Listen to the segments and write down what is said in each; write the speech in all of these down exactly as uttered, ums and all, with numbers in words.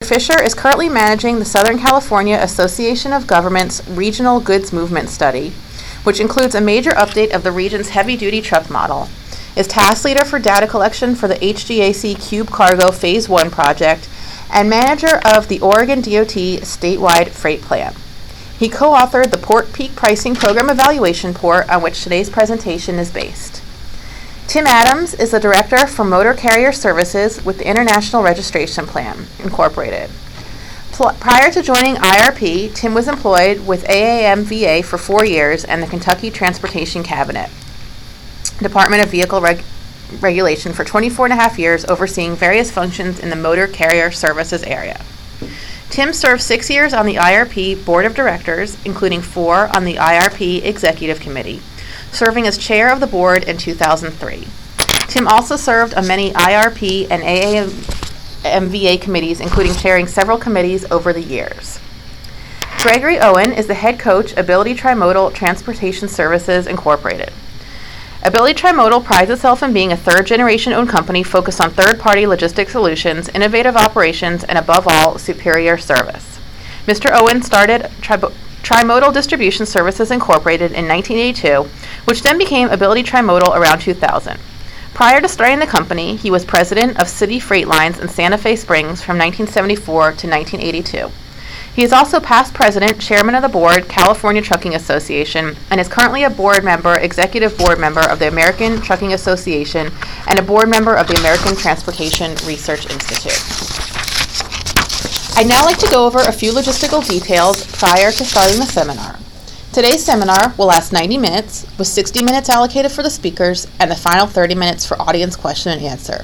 Fisher is currently managing the Southern California Association of Governments Regional Goods Movement Study, which includes a major update of the region's heavy-duty truck model, is task leader for data collection for the H G A C Cube Cargo Phase one project, and manager of the Oregon D O T statewide freight plan. He co-authored the Port Peak Pricing Program Evaluation Report, on which today's presentation is based. Tim Adams is the Director for Motor Carrier Services with the International Registration Plan, Incorporated. Pl- prior to joining I R P, Tim was employed with A A M V A for four years and the Kentucky Transportation Cabinet, Department of Vehicle Reg- Regulation for twenty-four and a half years, overseeing various functions in the motor carrier services area. Tim served six years on the I R P Board of Directors, including four on the I R P Executive Committee, serving as chair of the board in two thousand three. Tim also served on many I R P and A A M V A committees, including chairing several committees over the years. Gregory Owen is the head coach, Ability Trimodal Transportation Services, Incorporated. Ability Trimodal prides itself in being a third-generation owned company focused on third-party logistics solutions, innovative operations, and above all, superior service. Mister Owen started Tri- Trimodal Distribution Services Incorporated in nineteen eighty-two, which then became Ability Trimodal around two thousand. Prior to starting the company, he was president of City Freight Lines in Santa Fe Springs from nineteen seventy-four to nineteen eighty-two. He is also past president, chairman of the board, California Trucking Association, and is currently a board member, executive board member of the American Trucking Association, and a board member of the American Transportation Research Institute. I'd now like to go over a few logistical details prior to starting the seminar. Today's seminar will last ninety minutes, with sixty minutes allocated for the speakers and the final thirty minutes for audience question and answer.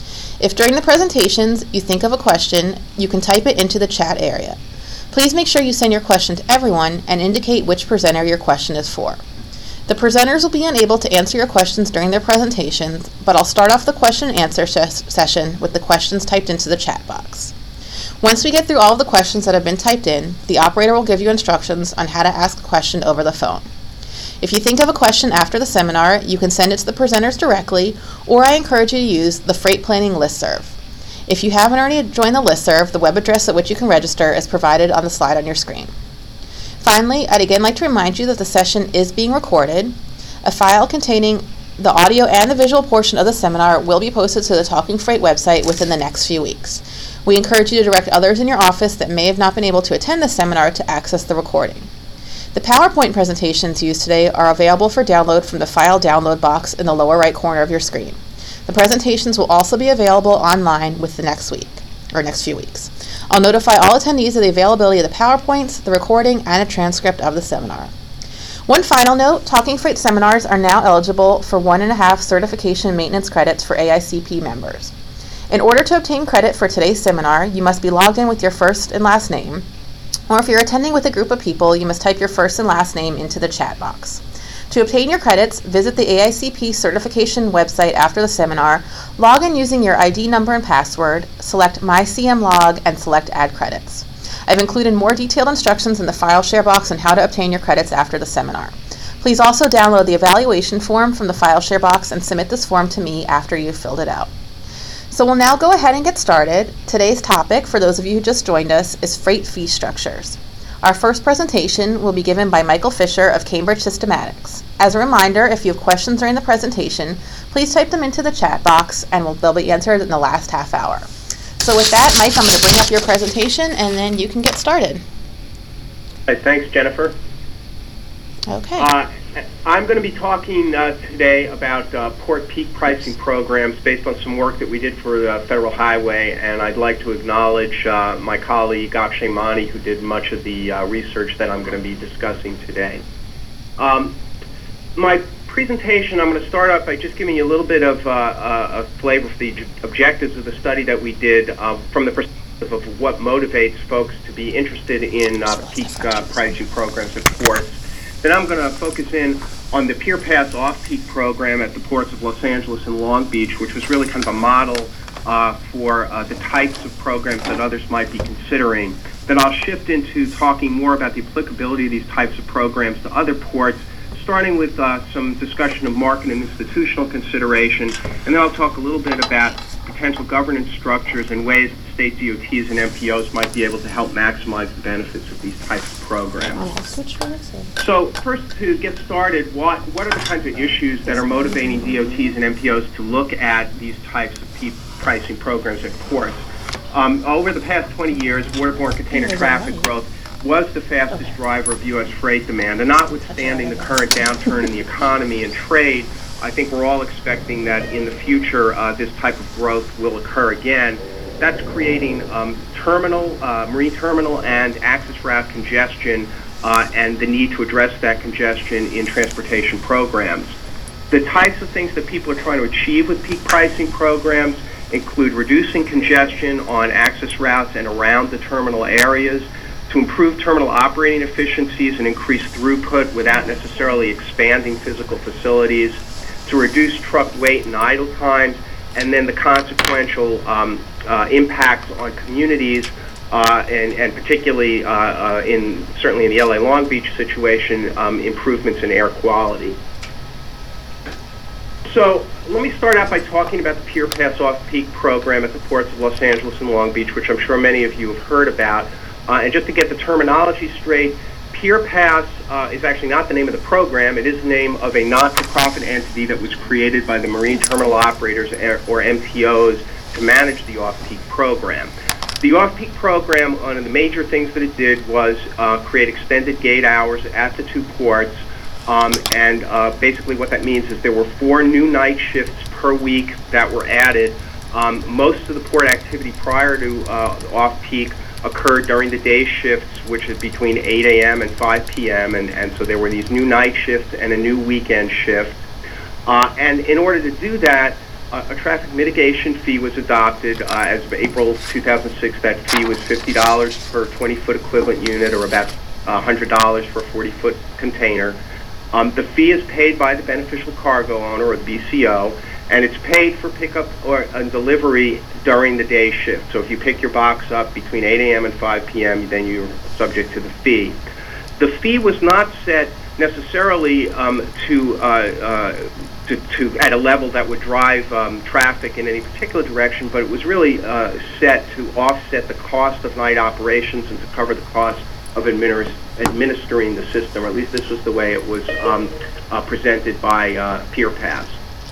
If during the presentations you think of a question, you can type it into the chat area. Please make sure you send your question to everyone and indicate which presenter your question is for. The presenters will be unable to answer your questions during their presentations, but I'll start off the question and answer ses- session with the questions typed into the chat box. Once we get through all of the questions that have been typed in, the operator will give you instructions on how to ask a question over the phone. If you think of a question after the seminar, you can send it to the presenters directly, or I encourage you to use the Freight Planning Listserv. If you haven't already joined the listserv, the web address at which you can register is provided on the slide on your screen. Finally, I'd again like to remind you that the session is being recorded. A file containing the audio and the visual portion of the seminar will be posted to the Talking Freight website within the next few weeks. We encourage you to direct others in your office that may have not been able to attend the seminar to access the recording. The PowerPoint presentations used today are available for download from the file download box in the lower right corner of your screen. The presentations will also be available online with the next week, or next few weeks. I'll notify all attendees of the availability of the PowerPoints, the recording, and a transcript of the seminar. One final note, Talking Freight seminars are now eligible for one and a half certification maintenance credits for A I C P members. In order to obtain credit for today's seminar, you must be logged in with your first and last name, or if you're attending with a group of people, you must type your first and last name into the chat box. To obtain your credits, visit the A I C P certification website after the seminar, log in using your I D number and password, select My C M Log, and select Add Credits. I've included more detailed instructions in the file share box on how to obtain your credits after the seminar. Please also download the evaluation form from the file share box and submit this form to me after you've filled it out. So we'll now go ahead and get started. Today's topic, for those of you who just joined us, is freight fee structures. Our first presentation will be given by Michael Fisher of Cambridge Systematics. As a reminder, if you have questions during the presentation, please type them into the chat box and we'll, they'll be answered in the last half hour. So with that, Mike, I'm going to bring up your presentation and then you can get started. Hey, thanks, Jennifer. Okay. Uh, I'm going to be talking uh, today about uh, port peak pricing programs based on some work that we did for the Federal Highway, and I'd like to acknowledge uh, my colleague Akshay Mani, who did much of the uh, research that I'm going to be discussing today. Um, my presentation, I'm going to start off by just giving you a little bit of uh, uh, a flavor for the objectives of the study that we did uh, from the perspective of what motivates folks to be interested in uh, peak uh, pricing programs at ports. Then I'm going to focus in on the PeerPass off-peak program at the ports of Los Angeles and Long Beach, which was really kind of a model uh, for uh, the types of programs that others might be considering. Then I'll shift into talking more about the applicability of these types of programs to other ports, starting with uh, some discussion of market and institutional consideration, and then I'll talk a little bit about potential governance structures and ways to state D O Ts and M P Os might be able to help maximize the benefits of these types of programs. So first, to get started, what, what are the kinds of issues that are motivating D O Ts and M P Os to look at these types of peak pricing programs at ports? Um, over the past twenty years, waterborne container traffic growth was the fastest driver of U S freight demand, and notwithstanding the current downturn in the economy and trade, I think we're all expecting that in the future uh, this type of growth will occur again. That's creating um, terminal, uh, marine terminal and access route congestion uh, and the need to address that congestion in transportation programs. The types of things that people are trying to achieve with peak pricing programs include reducing congestion on access routes and around the terminal areas, to improve terminal operating efficiencies and increase throughput without necessarily expanding physical facilities, to reduce truck wait and idle times, and then the consequential um, uh, impacts on communities, uh, and, and particularly uh, uh, in certainly in the L A Long Beach situation, um, improvements in air quality. So let me start out by talking about the Pier Pass Off-Peak program at the ports of Los Angeles and Long Beach, which I'm sure many of you have heard about. Uh, and just to get the terminology straight, Pier Pass uh, is actually not the name of the program. It is the name of a not-for-profit entity that was created by the marine terminal operators, or M T Os, to manage the off-peak program. The off-peak program, one of the major things that it did was uh, create extended gate hours at the two ports. Um, and uh, basically what that means is there were four new night shifts per week that were added. Um, most of the port activity prior to uh, off-peak occurred during the day shifts, which is between eight A M and five P M, and, and so there were these new night shifts and a new weekend shift. Uh, and in order to do that, uh, a traffic mitigation fee was adopted. Uh, as of April two thousand six, that fee was fifty dollars per twenty foot equivalent unit, or about one hundred dollars for a forty foot container. Um, the fee is paid by the beneficial cargo owner, or the B C O, and it's paid for pickup or uh, delivery during the day shift. So if you pick your box up between eight A M and five P M, then you're subject to the fee. The fee was not set necessarily um, to, uh, uh, to, to at a level that would drive um, traffic in any particular direction, but it was really uh, set to offset the cost of night operations and to cover the cost of administ administering the system, or at least this was the way it was um, uh, presented by uh, Pier Pass.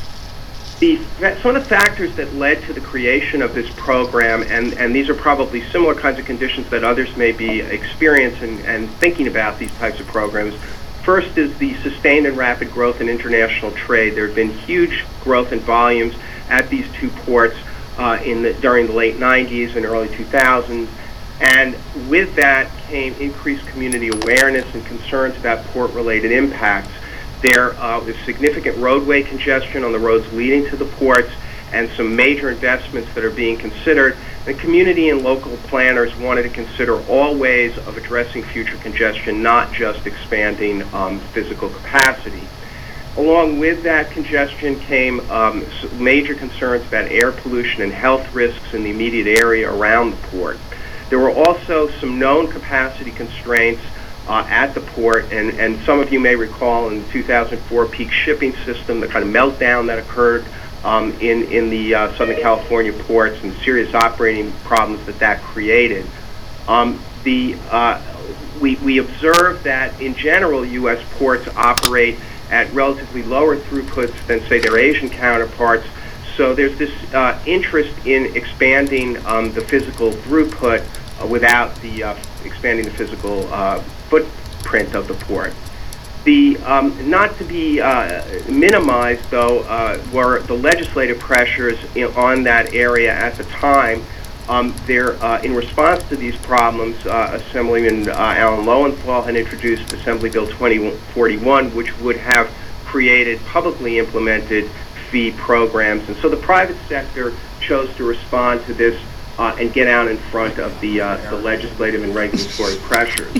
The, some of the factors that led to the creation of this program, and, and these are probably similar kinds of conditions that others may be experiencing and thinking about these types of programs. First is the sustained and rapid growth in international trade. There have been huge growth in volumes at these two ports uh, in the, during the late nineties and early two thousands. And with that came increased community awareness and concerns about port-related impacts. There uh, was significant roadway congestion on the roads leading to the ports, and some major investments that are being considered. The community and local planners wanted to consider all ways of addressing future congestion, not just expanding um, physical capacity. Along with that congestion came um, major concerns about air pollution and health risks in the immediate area around the port. There were also some known capacity constraints uh, at the port, and, and some of you may recall in the two thousand four peak shipping system, the kind of meltdown that occurred um, in, in the uh, Southern California ports and serious operating problems that that created. Um, the, uh, we, we observed that in general U S ports operate at relatively lower throughputs than, say, their Asian counterparts. So there's this uh, interest in expanding um, the physical throughput uh, without the uh, expanding the physical uh, footprint of the port. The um, not to be uh, minimized, though, uh, were the legislative pressures in, on that area at the time. Um, there, uh, in response to these problems, uh, Assemblyman uh, Alan Lowenthal had introduced Assembly Bill twenty forty-one, which would have created publicly implemented fee programs. And so the private sector chose to respond to this uh, and get out in front of the, uh, the legislative and regulatory pressures.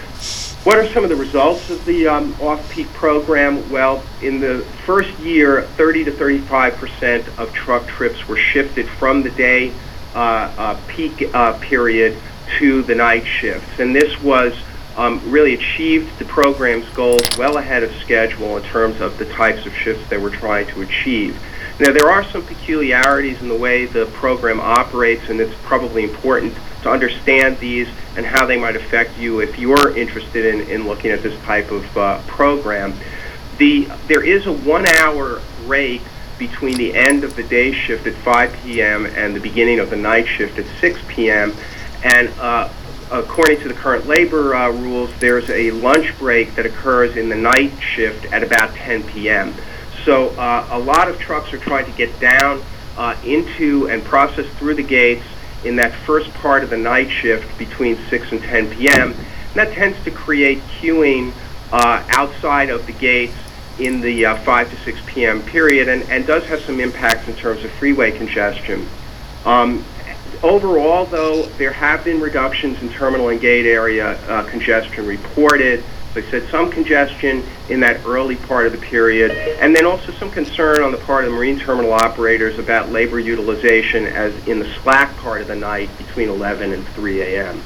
What are some of the results of the um, off-peak program? Well, in the first year, thirty to thirty-five percent of truck trips were shifted from the day uh, uh, peak uh, period to the night shifts. And this was um, really achieved the program's goals well ahead of schedule in terms of the types of shifts they were trying to achieve. Now, there are some peculiarities in the way the program operates, and it's probably important to understand these and how they might affect you if you're interested in, in looking at this type of uh, program. The, there is a one-hour break between the end of the day shift at five p m and the beginning of the night shift at six p m And uh, according to the current labor uh, rules, there's a lunch break that occurs in the night shift at about ten p m So uh, a lot of trucks are trying to get down uh, into and process through the gates in that first part of the night shift between six and ten p m And that tends to create queuing uh, outside of the gates in the uh, five to six p m period, and, and does have some impacts in terms of freeway congestion. Um, overall, though, there have been reductions in terminal and gate area uh, congestion reported. As I said, some congestion in that early part of the period, and then also some concern on the part of the marine terminal operators about labor utilization as in the slack part of the night between eleven and three a m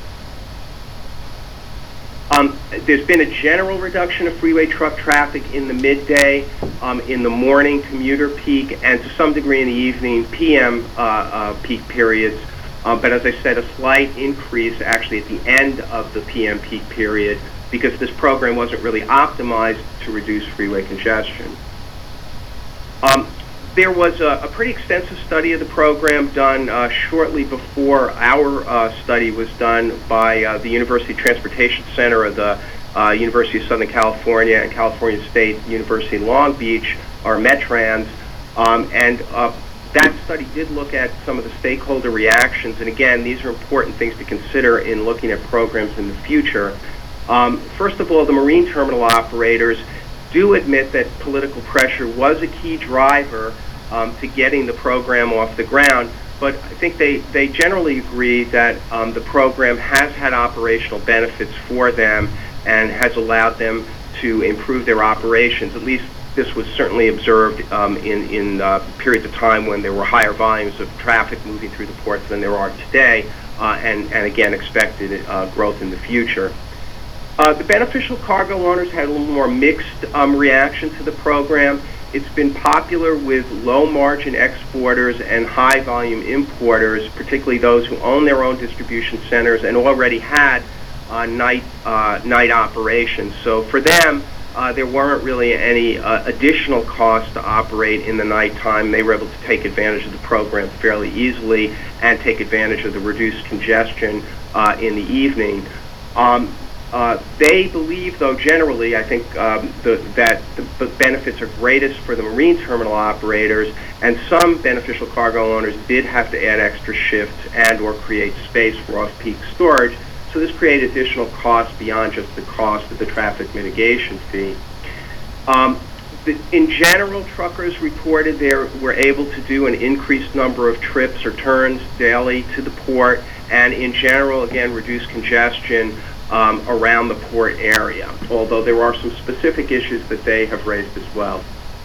Um, there's been a general reduction of freeway truck traffic in the midday, um, in the morning commuter peak, and to some degree in the evening P M uh, uh, peak periods. Um, but as I said, a slight increase actually at the end of the P M peak period because this program wasn't really optimized to reduce freeway congestion. Um, There was a, a pretty extensive study of the program done uh, shortly before our uh, study was done by uh, the University Transportation Center of the uh, University of Southern California and California State University Long Beach, or METRANS, um, and uh, that study did look at some of the stakeholder reactions, and again, these are important things to consider in looking at programs in the future. Um, first of all, the marine terminal operators do admit that political pressure was a key driver Um, to getting the program off the ground, but I think they, they generally agree that um, the program has had operational benefits for them and has allowed them to improve their operations. At least this was certainly observed um, in, in uh, periods of time when there were higher volumes of traffic moving through the ports than there are today, uh, and, and again expected uh, growth in the future. Uh, the beneficial cargo owners had a little more mixed um, reaction to the program. It's been popular with low-margin exporters and high-volume importers, particularly those who own their own distribution centers and already had uh, night uh, night operations. So for them, uh, there weren't really any uh, additional costs to operate in the nighttime. They were able to take advantage of the program fairly easily and take advantage of the reduced congestion uh, in the evening. Um, Uh, they believe, though, generally, I think um, the, that the, the benefits are greatest for the marine terminal operators, and some beneficial cargo owners did have to add extra shifts and or create space for off-peak storage, so this created additional costs beyond just the cost of the traffic mitigation fee. Um, the, in general, truckers reported they were able to do an increased number of trips or turns daily to the port, and in general, again, reduce congestion Um, around the port area, although there are some specific issues that they have raised as well.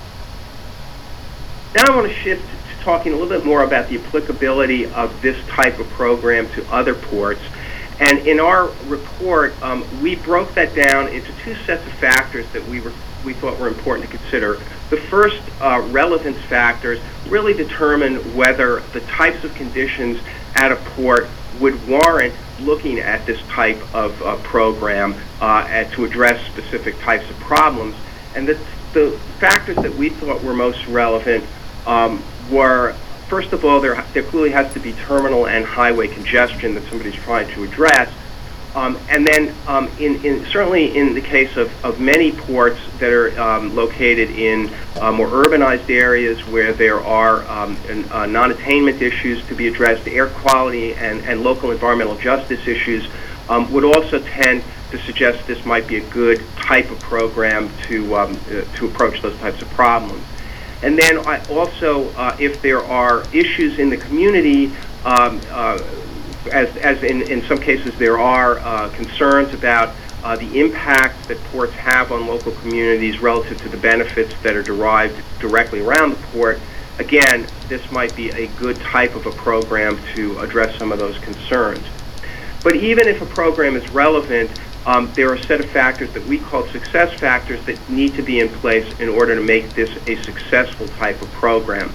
Now I want to shift to talking a little bit more about the applicability of this type of program to other ports. And in our report, um, we broke that down into two sets of factors that we were we thought were important to consider. The first uh, relevance factors really determine whether the types of conditions at a port would warrant looking at this type of uh, program uh, and to address specific types of problems. And the, the factors that we thought were most relevant um, were, first of all, there, there clearly has to be terminal and highway congestion that somebody's trying to address. Um, and then um, in, in, certainly in the case of, of many ports that are um, located in uh, more urbanized areas where there are um, an, uh, non-attainment issues to be addressed, air quality and, and local environmental justice issues um, would also tend to suggest this might be a good type of program to, um, uh, to approach those types of problems. And then I also, uh, if there are issues in the community, um, uh, As, as in, in some cases there are uh, concerns about uh, the impact that ports have on local communities relative to the benefits that are derived directly around the port, again, this might be a good type of a program to address some of those concerns. But even if a program is relevant, um, there are a set of factors that we call success factors that need to be in place in order to make this a successful type of program.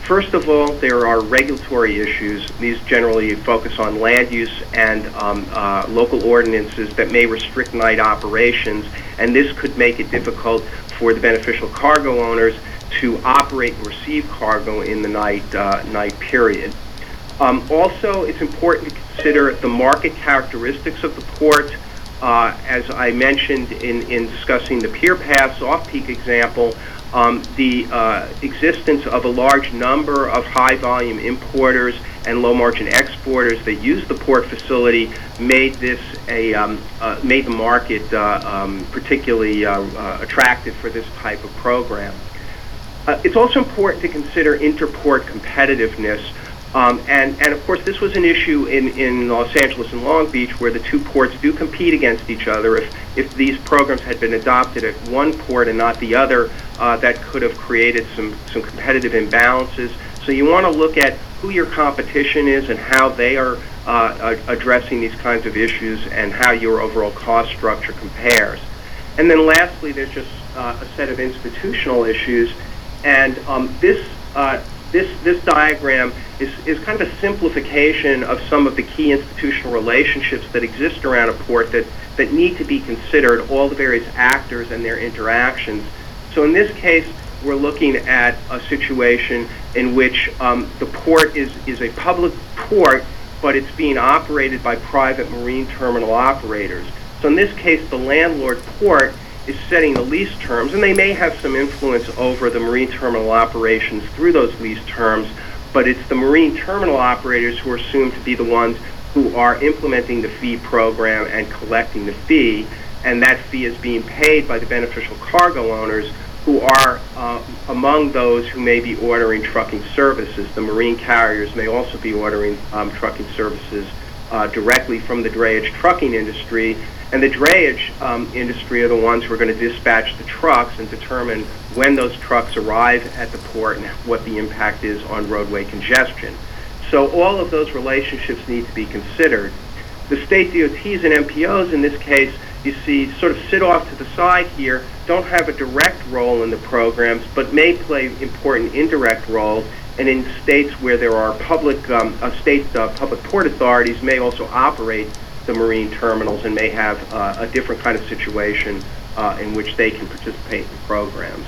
First of all, there are regulatory issues. These generally focus on land use and um, uh, local ordinances that may restrict night operations, and this could make it difficult for the beneficial cargo owners to operate and receive cargo in the night uh, night period. Um, also, it's important to consider the market characteristics of the port. Uh, as I mentioned in, in discussing the Pier Pass off-peak example, um, the uh, existence of a large number of high-volume importers and low-margin exporters that use the port facility made this a um, uh, made the market uh, um, particularly uh, uh, attractive for this type of program. Uh, it's also important to consider interport competitiveness. Um, and, and, of course, this was an issue in, in Los Angeles and Long Beach where the two ports do compete against each other. If, if these programs had been adopted at one port and not the other, uh, that could have created some, some competitive imbalances. So you want to look at who your competition is and how they are uh, addressing these kinds of issues and how your overall cost structure compares. And then lastly, there's just uh, a set of institutional issues. And um, this uh, This, this diagram is, is kind of a simplification of some of the key institutional relationships that exist around a port that, that need to be considered, all the various actors and their interactions. So in this case, we're looking at a situation in which um, the port is, is a public port, but it's being operated by private marine terminal operators. So in this case, the landlord port is setting the lease terms, and they may have some influence over the marine terminal operations through those lease terms, but it's the marine terminal operators who are assumed to be the ones who are implementing the fee program and collecting the fee, and that fee is being paid by the beneficial cargo owners who are uh, among those who may be ordering trucking services. The marine carriers may also be ordering um, trucking services uh, directly from the drayage trucking industry. And the drayage um, industry are the ones who are going to dispatch the trucks and determine when those trucks arrive at the port and what the impact is on roadway congestion. So all of those relationships need to be considered. The state D O Ts and M P Os in this case, you see, sort of sit off to the side here, don't have a direct role in the programs, but may play important indirect roles. And in states where there are public, um, uh, state uh, public port authorities may also operate the marine terminals and may have uh, a different kind of situation uh, in which they can participate in programs.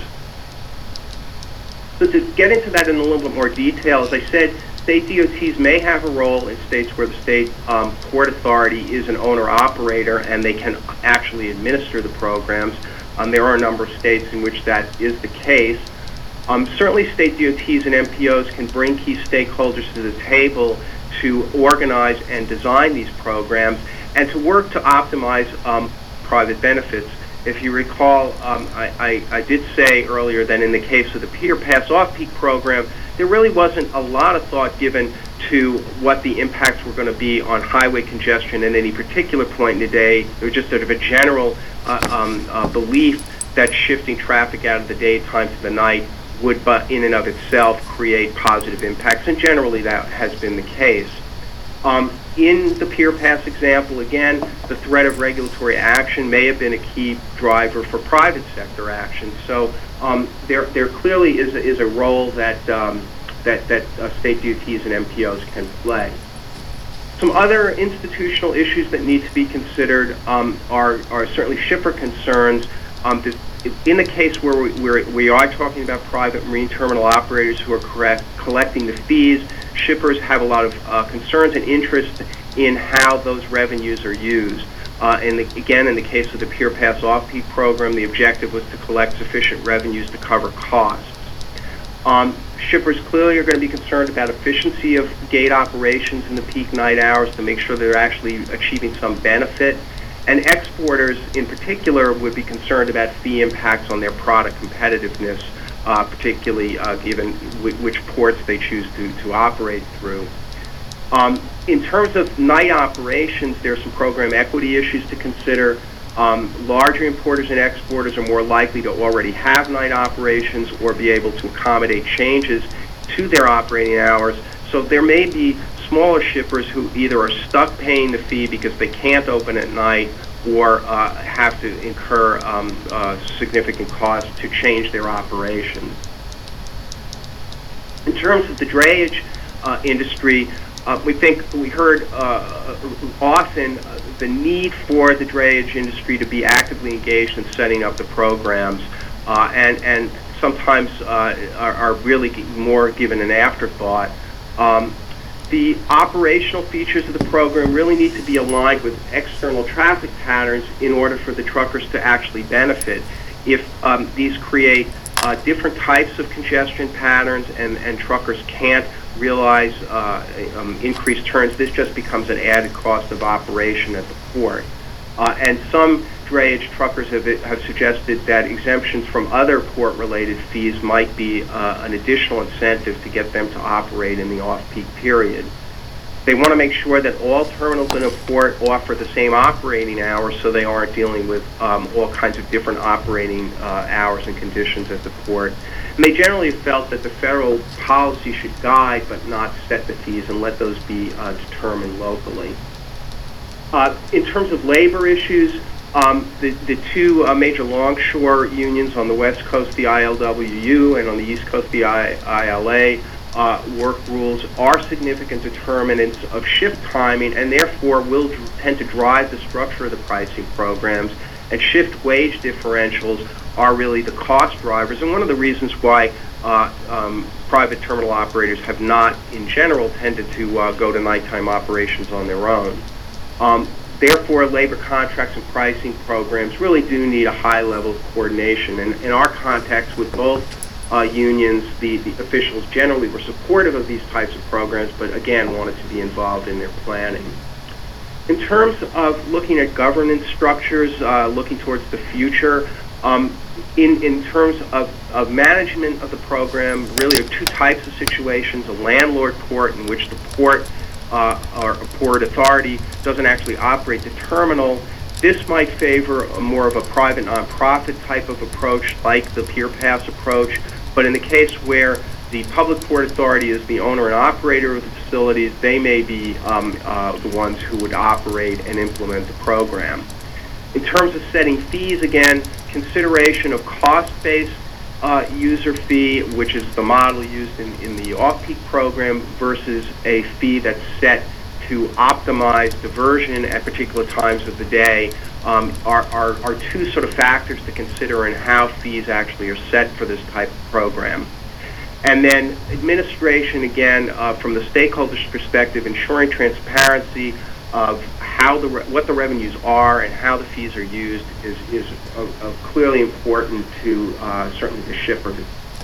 So to get into that in a little bit more detail, as I said, state D O Ts may have a role in states where the state um, port authority is an owner-operator and they can actually administer the programs. Um, there are a number of states in which that is the case. Um, certainly state D O Ts and M P Os can bring key stakeholders to the table to organize and design these programs and to work to optimize um, private benefits. If you recall, um, I, I, I did say earlier that in the case of the Pier Pass off-peak program, there really wasn't a lot of thought given to what the impacts were going to be on highway congestion at any particular point in the day. There was just sort of a general uh, um, uh, belief that shifting traffic out of the daytime to the night would, but in and of itself, create positive impacts, and generally that has been the case. Um, in the Pier Pass example, again, the threat of regulatory action may have been a key driver for private sector action. So um, there, there clearly is a, is a role that um, that, that uh, state D O Ts and M P Os can play. Some other institutional issues that need to be considered um, are, are certainly shipper concerns. Um, this, in the case where we, where we are talking about private marine terminal operators who are correct, collecting the fees, shippers have a lot of uh, concerns and interest in how those revenues are used. Uh, and the, again, in the case of the Pier Pass off-peak program, the objective was to collect sufficient revenues to cover costs. Um, shippers clearly are going to be concerned about efficiency of gate operations in the peak night hours to make sure they're actually achieving some benefit. And exporters, in particular, would be concerned about fee impacts on their product competitiveness, uh, particularly uh, given w which ports they choose to, to operate through. Um, in terms of night operations, there are some program equity issues to consider. Um, larger importers and exporters are more likely to already have night operations or be able to accommodate changes to their operating hours. So there may be smaller shippers who either are stuck paying the fee because they can't open at night or uh, have to incur um, uh, significant costs to change their operations. In terms of the drayage uh, industry, uh, we think we heard uh, often uh, the need for the drayage industry to be actively engaged in setting up the programs, uh, and and sometimes uh, are, are really more given an afterthought. Um, the operational features of the program really need to be aligned with external traffic patterns in order for the truckers to actually benefit. If um, these create Uh, different types of congestion patterns and, and truckers can't realize uh, um, increased turns, this just becomes an added cost of operation at the port. Uh, and some drayage truckers have, have suggested that exemptions from other port-related fees might be uh, an additional incentive to get them to operate in the off-peak period. They want to make sure that all terminals in a port offer the same operating hours so they aren't dealing with um, all kinds of different operating uh, hours and conditions at the port. And they generally have felt that the federal policy should guide but not set the fees and let those be uh, determined locally. Uh, in terms of labor issues, um, the, the two uh, major longshore unions on the West Coast, the I L W U, and on the East Coast, the I L A, Uh, work rules are significant determinants of shift timing and therefore will dr- tend to drive the structure of the pricing programs, and shift wage differentials are really the cost drivers, and one of the reasons why uh, um, private terminal operators have not in general tended to uh, go to nighttime operations on their own. Um, therefore, labor contracts and pricing programs really do need a high level of coordination, and in our contacts with both Uh, unions, the, the officials generally were supportive of these types of programs, but again wanted to be involved in their planning. In terms of looking at governance structures, uh, looking towards the future, um, in, in terms of, of management of the program, really are two types of situations: a landlord port, in which the port uh, or a port authority doesn't actually operate the terminal. This might favor a more of a private nonprofit type of approach, like the Pier Pass approach. But in the case where the public port authority is the owner and operator of the facilities, they may be um, uh, the ones who would operate and implement the program. In terms of setting fees, again, consideration of cost-based uh, user fee, which is the model used in, in the off-peak program, versus a fee that's set to optimize diversion at particular times of the day, um, are, are, are two sort of factors to consider in how fees actually are set for this type of program. And then administration, again, uh, from the stakeholders' perspective, ensuring transparency of how the re- what the revenues are and how the fees are used is, is uh, uh, clearly important to uh, certainly the shippers.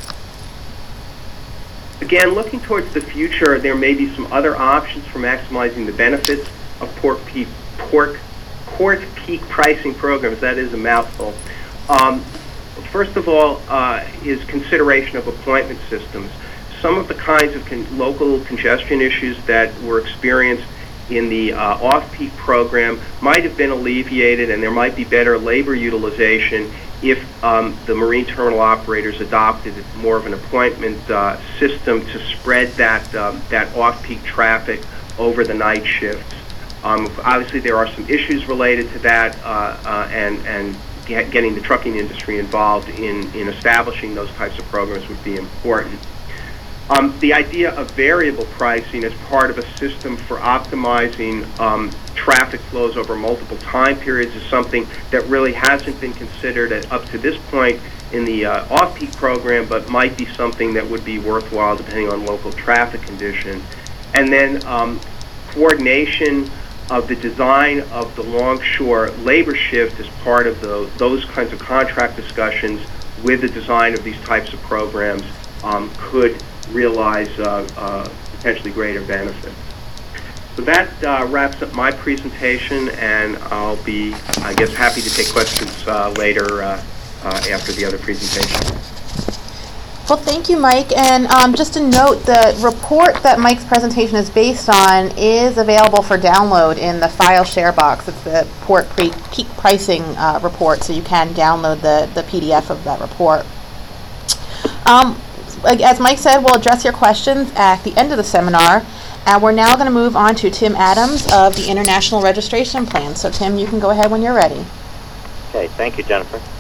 Again, looking towards the future, there may be some other options for maximizing the benefits of port peak, port, port peak pricing programs. That is a mouthful. Um, first of all, uh, is consideration of appointment systems. Some of the kinds of con- local congestion issues that were experienced in the uh, off-peak program might have been alleviated, and there might be better labor utilization if um, the marine terminal operators adopted more of an appointment uh, system to spread that um, that off-peak traffic over the night shifts. Um, obviously, there are some issues related to that, uh, uh, and and get, getting the trucking industry involved in in establishing those types of programs would be important. Um, the idea of variable pricing as part of a system for optimizing um, traffic flows over multiple time periods is something that really hasn't been considered at, up to this point in the uh, off-peak program, but might be something that would be worthwhile depending on local traffic condition. And then um, coordination of the design of the longshore labor shift as part of the, those kinds of contract discussions with the design of these types of programs um, could realize uh, uh, potentially greater benefits. So that uh, wraps up my presentation, and I'll be, I guess, happy to take questions uh, later uh, uh, after the other presentation. Well, thank you, Mike. And um, just to note, the report that Mike's presentation is based on is available for download in the file share box. It's the port pre- peak pricing uh, report, so you can download the, the P D F of that report. Um, As Mike said, we'll address your questions at the end of the seminar, and we're now going to move on to Tim Adams of the International Registration Plan. So, Tim, you can go ahead when you're ready. Okay, thank you, Jennifer.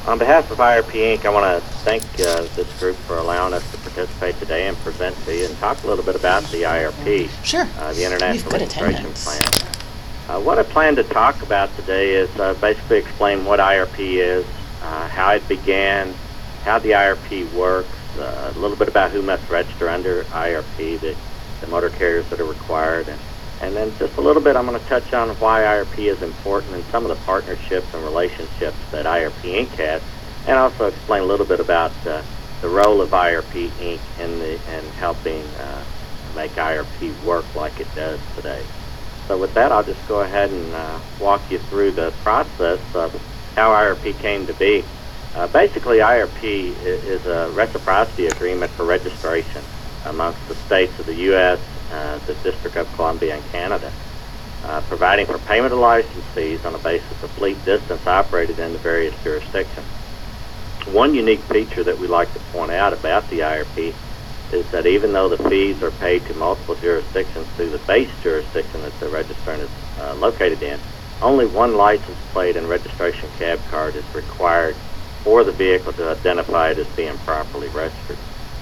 On behalf of I R P Incorporated, I want to thank uh, this group for allowing us to participate today and present to you and talk a little bit about the I R P, Sure. uh, the We've International good Registration attendance. Plan. Uh, what I plan to talk about today is uh, basically explain what I R P is, uh, how it began, how the I R P works, uh, a little bit about who must register under I R P, the, the motor carriers that are required, and, and then just a little bit I'm going to touch on why I R P is important and some of the partnerships and relationships that I R P Incorporated has, and also explain a little bit about uh, the role of I R P Incorporated in, the, in helping uh, make I R P work like it does today. So with that, I'll just go ahead and uh, walk you through the process of how I R P came to be. Uh, basically, I R P is a reciprocity agreement for registration amongst the states of the U S, uh, the District of Columbia, and Canada, uh, providing for payment of license fees on the basis of fleet distance operated in the various jurisdictions. One unique feature that we like to point out about the I R P is that even though the fees are paid to multiple jurisdictions through the base jurisdiction that the registrant is uh, located in, only one license plate and registration cab card is required for the vehicle to identify it as being properly registered.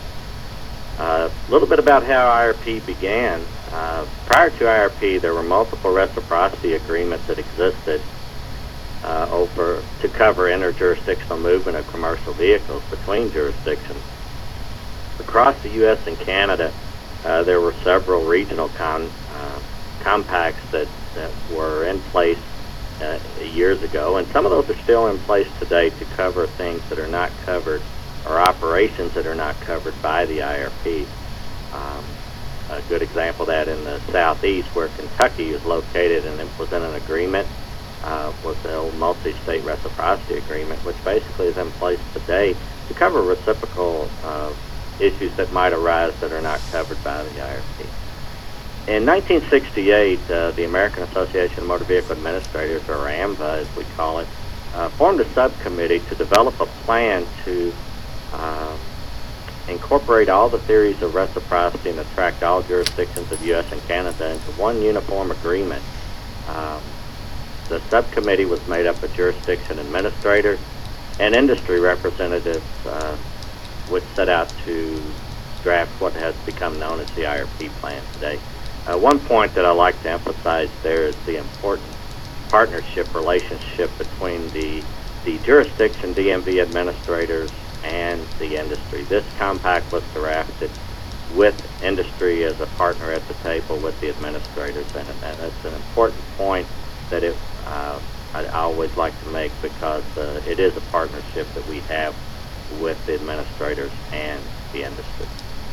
Uh, a little bit about how I R P began. Uh, prior to I R P, there were multiple reciprocity agreements that existed uh, over to cover interjurisdictional movement of commercial vehicles between jurisdictions. Across the U S and Canada, uh, there were several regional con, uh, compacts that, that were in place uh, years ago, and some of those are still in place today to cover things that are not covered or operations that are not covered by the I R P. Um, a good example of that in the southeast, where Kentucky is located, and it was in an agreement, uh, was the old multi-state reciprocity agreement, which basically is in place today to cover reciprocal uh, issues that might arise that are not covered by the I R P. In nineteen sixty-eight, uh, the American Association of Motor Vehicle Administrators, or AMVA as we call it, uh, formed a subcommittee to develop a plan to uh, incorporate all the theories of reciprocity and attract all jurisdictions of U S and Canada into one uniform agreement. Um, the subcommittee was made up of jurisdiction administrators and industry representatives, uh, which set out to draft what has become known as the I R P plan today. Uh, one point that I like to emphasize there is the important partnership relationship between the, the jurisdiction D M V administrators and the industry. This compact was drafted with industry as a partner at the table with the administrators, and, and that's an important point that it, uh, I, I always like to make, because uh, it is a partnership that we have with the administrators and the industry.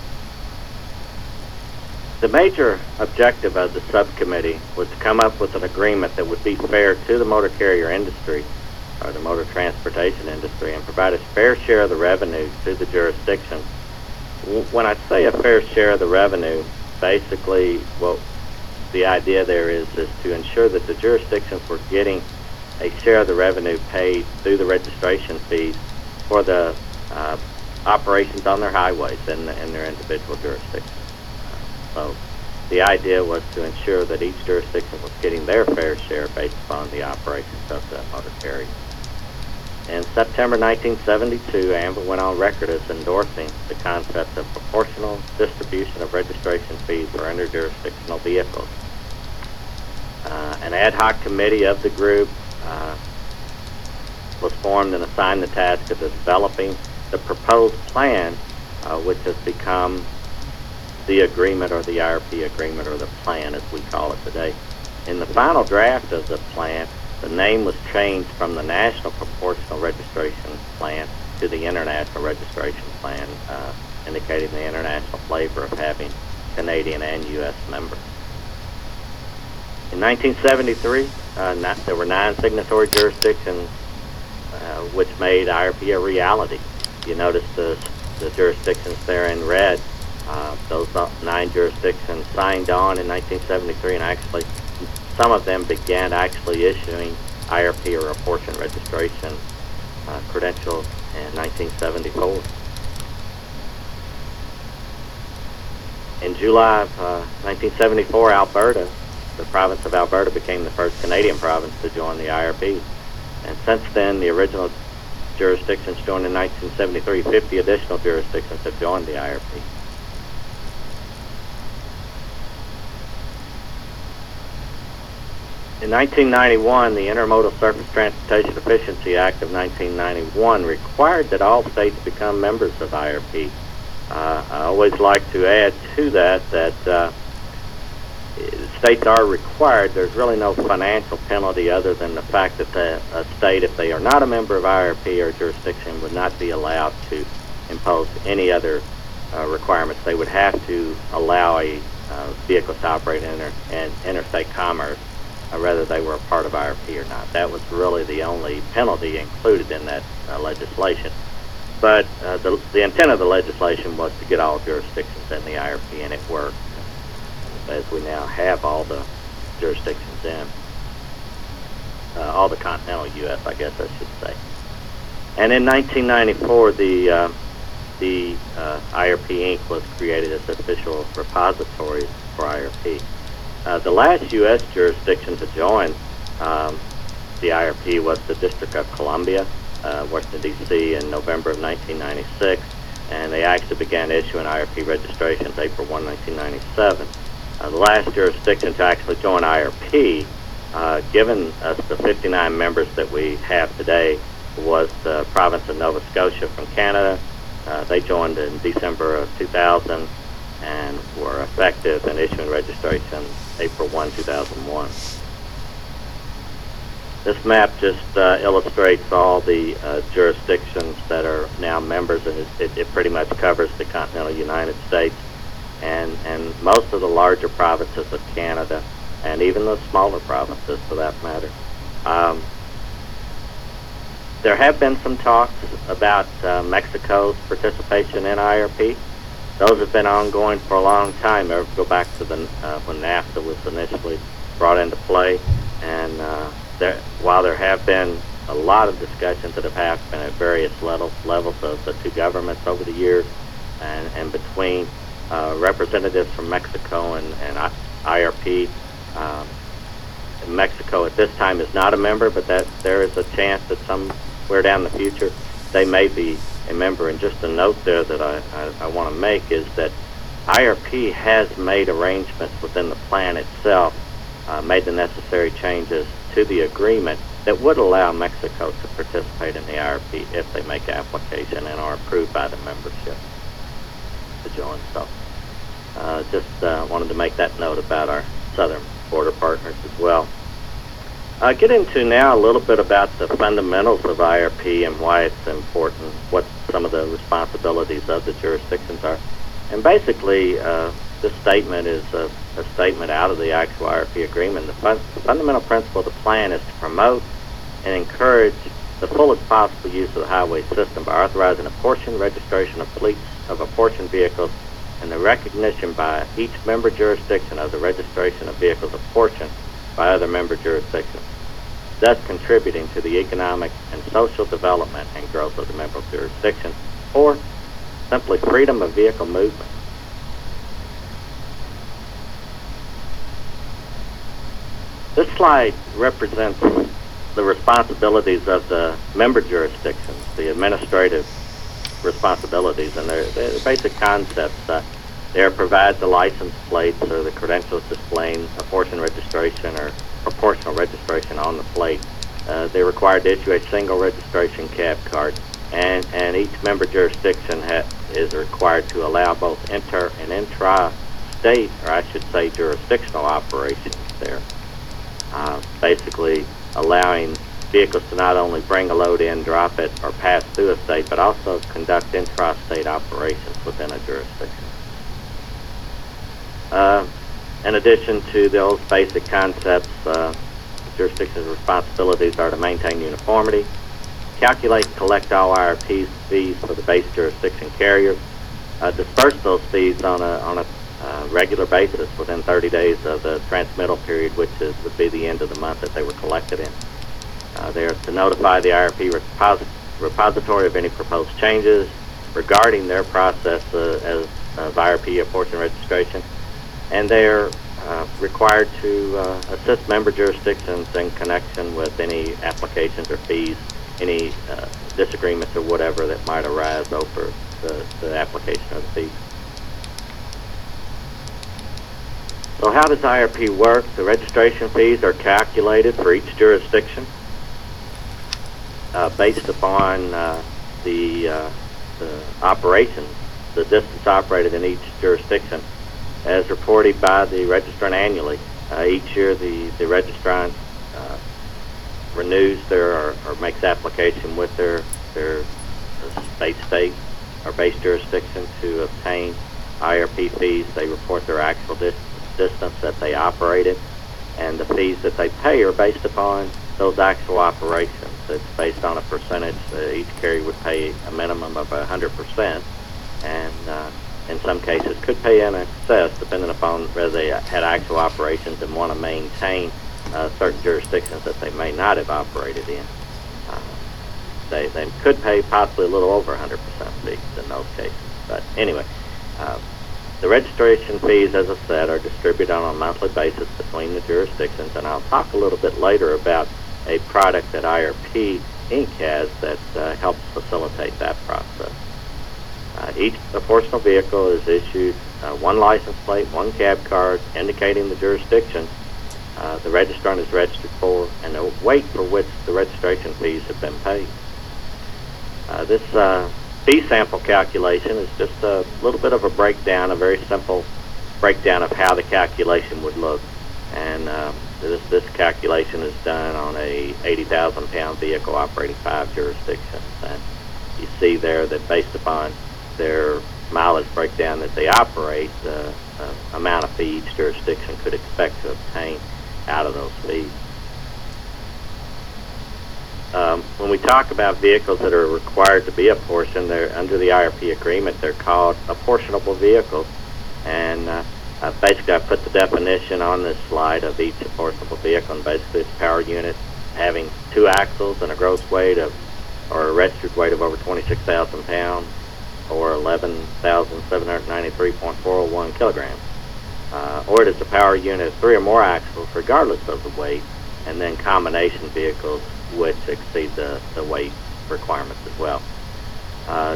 The major objective of the subcommittee was to come up with an agreement that would be fair to the motor carrier industry, or the motor transportation industry, and provide a fair share of the revenue to the jurisdiction. When I say a fair share of the revenue, basically what the idea there is is to ensure that the jurisdictions were getting a share of the revenue paid through the registration fees for the uh, operations on their highways in, in their individual jurisdictions. Uh, so the idea was to ensure that each jurisdiction was getting their fair share based upon the operations of the motor carrier. In September nineteen seventy-two, AMVA went on record as endorsing the concept of proportional distribution of registration fees for interjurisdictional vehicles. Uh, an ad hoc committee of the group uh, was formed and assigned the task of developing the proposed plan, uh, which has become the agreement, or the I R P agreement, or the plan as we call it today. In the final draft of the plan, the name was changed from the National Proportional Registration Plan to the International Registration Plan, uh, indicating the international flavor of having Canadian and U S members. In nineteen seventy-three, uh, not, there were nine signatory jurisdictions uh, which made I R P a reality. You notice the, the jurisdictions there in red. Uh, those nine jurisdictions signed on in nineteen seventy-three, and actually some of them began actually issuing I R P, or a portion registration uh, credentials, in nineteen seventy-four. In July of uh, nineteen seventy-four, Alberta, the province of Alberta, became the first Canadian province to join the I R P. And since then, the original jurisdictions joined in nineteen seventy-three. fifty additional jurisdictions have joined the I R P. In nineteen ninety-one, the Intermodal Surface Transportation Efficiency Act of nineteen ninety-one required that all states become members of I R P. Uh, I always like to add to that that uh, states are required. There's really no financial penalty other than the fact that the, a state, if they are not a member of I R P or jurisdiction, would not be allowed to impose any other uh, requirements. They would have to allow a uh, vehicle to operate in, inter- in interstate commerce, uh, whether they were a part of I R P or not. That was really the only penalty included in that uh, legislation. But uh, the, the intent of the legislation was to get all jurisdictions in the I R P, and it worked, as we now have all the jurisdictions in, uh, all the continental U S, I guess I should say. And in nineteen ninety-four, the uh, the uh, I R P Incorporated was created as official repository for I R P. Uh, the last U S jurisdiction to join um, the I R P was the District of Columbia, uh, Washington, D C in November of nineteen ninety-six, and they actually began issuing I R P registrations April first, nineteen ninety-seven. Uh, the last jurisdiction to actually join I R P, uh, given us the fifty-nine members that we have today, was the province of Nova Scotia from Canada. Uh, they joined in December of two thousand and were effective in issuing registration April first, two thousand one. This map just uh, illustrates all the uh, jurisdictions that are now members, and it, it pretty much covers the continental United States and, and most of the larger provinces of Canada, and even the smaller provinces for that matter. Um, there have been some talks about uh, Mexico's participation in I R P. Those have been ongoing for a long time. They go back to the uh, when NAFTA was initially brought into play, and uh, there, while there have been a lot of discussions that have happened at various levels, levels of the two governments over the years, and, and between uh, representatives from Mexico and, and I R P. Um, Mexico at this time is not a member, but that there is a chance that somewhere down the future they may be a member. And just a note there that I, I, I want to make is that I R P has made arrangements within the plan itself, uh, made the necessary changes to the agreement that would allow Mexico to participate in the I R P if they make an application and are approved by the membership to join. So uh, just uh, wanted to make that note about our southern border partners as well. Uh, get into now a little bit about the fundamentals of I R P and why it's important, what some of the responsibilities of the jurisdictions are. And basically, uh, this statement is a, a statement out of the actual I R P agreement. The, fun, the fundamental principle of the plan is to promote and encourage the fullest possible use of the highway system by authorizing a portion registration of fleets of apportioned vehicles and the recognition by each member jurisdiction of the registration of vehicles apportioned by other member jurisdictions, thus contributing to the economic and social development and growth of the member jurisdiction, or simply freedom of vehicle movement. This slide represents the responsibilities of the member jurisdictions, the administrative responsibilities, and their, their basic concepts. Uh, there provide the license plates or the credentials displaying a portion registration or proportional registration on the plate. Uh, they're required to issue a single registration cab card, and, and each member jurisdiction ha- is required to allow both inter and intra-state, or I should say jurisdictional operations there. Uh, basically allowing vehicles to not only bring a load in, drop it, or pass through a state, but also conduct intra-state operations within a jurisdiction. Uh, in addition to those basic concepts, uh, jurisdiction's responsibilities are to maintain uniformity, calculate and collect all I R P fees for the base jurisdiction carriers, uh, disperse those fees on a on a uh, regular basis within thirty days of the transmittal period, which is would be the end of the month that they were collected in. Uh, they are to notify the I R P repos- repository of any proposed changes regarding their process uh, as of I R P apportion registration, and they are uh, required to uh, assist member jurisdictions in connection with any applications or fees any uh, disagreements or whatever that might arise over the, the application of the fees. So how does I R P work? The registration fees are calculated for each jurisdiction uh, based upon uh, the, uh, the operations, the distance operated in each jurisdiction, as reported by the registrant annually. Uh, each year the, the registrant uh, renews their or, or makes application with their, their state state or base jurisdiction to obtain I R P fees. They report their actual dis distance that they operated, and the fees that they pay are based upon those actual operations. It's based on a percentage. Uh, each carrier would pay a minimum of one hundred percent, and uh, in some cases could pay in excess depending upon whether they had actual operations and want to maintain uh, certain jurisdictions that they may not have operated in. Uh, they, they could pay possibly a little over one hundred percent fees in those cases. But anyway, uh, the registration fees, as I said, are distributed on a monthly basis between the jurisdictions, and I'll talk a little bit later about a product that I R P Incorporated has that uh, helps facilitate that process. Uh, each proportional vehicle is issued uh, one license plate, one cab card indicating the jurisdiction uh, the registrant is registered for, and the weight for which the registration fees have been paid. Uh, this uh, fee sample calculation is just a little bit of a breakdown, a very simple breakdown of how the calculation would look. And uh, this, this calculation is done on a eighty thousand pound vehicle operating five jurisdictions. And you see there that based upon their mileage breakdown that they operate, the uh, amount of fee each jurisdiction could expect to obtain out of those fees. Um, when we talk about vehicles that are required to be apportioned, they're under the I R P agreement, they're called apportionable vehicles. And uh, uh, basically I put the definition on this slide of each apportionable vehicle, and basically it's a power unit having two axles and a gross weight of, or a registered weight of over twenty-six thousand pounds, or eleven thousand seven hundred ninety-three point four oh one kilograms. Uh, or it is a power unit of three or more axles regardless of the weight, and then combination vehicles which exceed the, the weight requirements as well. Uh,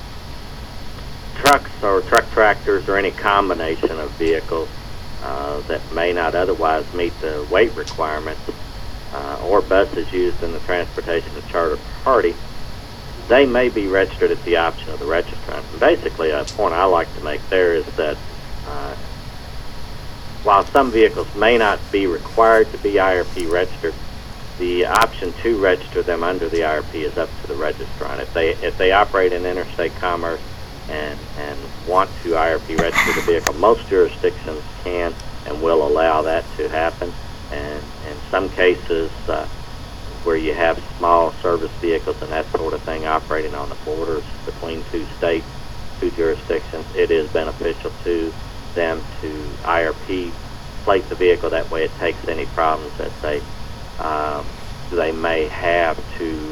trucks or truck tractors or any combination of vehicles uh, that may not otherwise meet the weight requirements, uh, or buses used in the transportation of charter party, they may be registered at the option of the registrant. And basically, a point I like to make there is that uh, while some vehicles may not be required to be I R P registered, the option to register them under the I R P is up to the registrant. If they if they operate in interstate commerce and and want to I R P register the vehicle, most jurisdictions can and will allow that to happen. And in some cases, uh, where you have small service vehicles and that sort of thing operating on the borders between two states, two jurisdictions, it is beneficial to them to I R P plate the vehicle. That way it takes any problems that they um, they may have to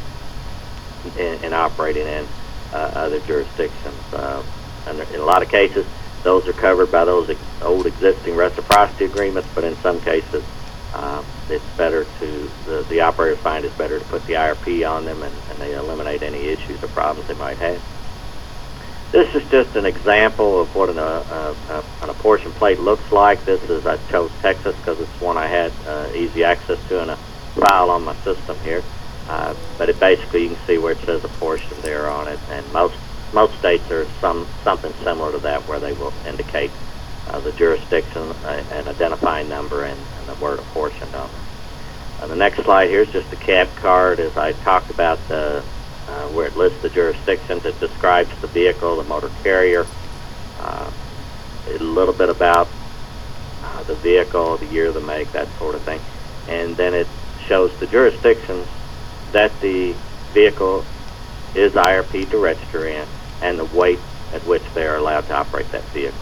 in, in operating in uh, other jurisdictions. Uh, and in a lot of cases, those are covered by those ex old existing reciprocity agreements, but in some cases, uh, it's better to, the, the operators find it's better to put the I R P on them, and, and they eliminate any issues or problems they might have. This is just an example of what an, uh, uh, an apportion plate looks like. This is, I chose Texas because it's one I had uh, easy access to in a file on my system here. Uh, but it basically, you can see where it says apportion there on it, and most most states are some something similar to that, where they will indicate uh, the jurisdiction, uh, an identifying number, and, and the word apportioned on it. On the next slide here is just a cab card. As I talked about, the uh, where it lists the jurisdictions, it describes the vehicle, the motor carrier, uh, a little bit about uh, the vehicle, the year, the make, that sort of thing, and then it shows the jurisdictions that the vehicle is I R P to register in, and the weight at which they are allowed to operate that vehicle.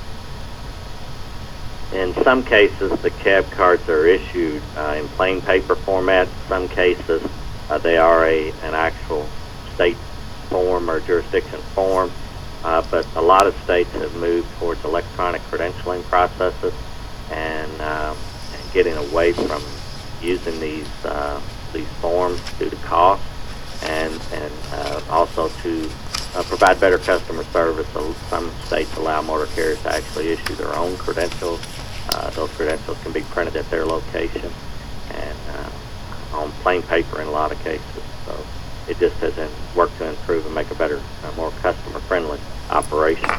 In some cases, the cab cards are issued uh, in plain paper format. In some cases, uh, they are a an actual state form or jurisdiction form, uh, but a lot of states have moved towards electronic credentialing processes and, uh, and getting away from using these uh, these forms due to cost, and and uh, also to uh, provide better customer service. So some states allow motor carriers to actually issue their own credentials. Uh, those credentials can be printed at their location and uh, on plain paper in a lot of cases. So it just doesn't work to improve and make a better, uh, more customer-friendly operation.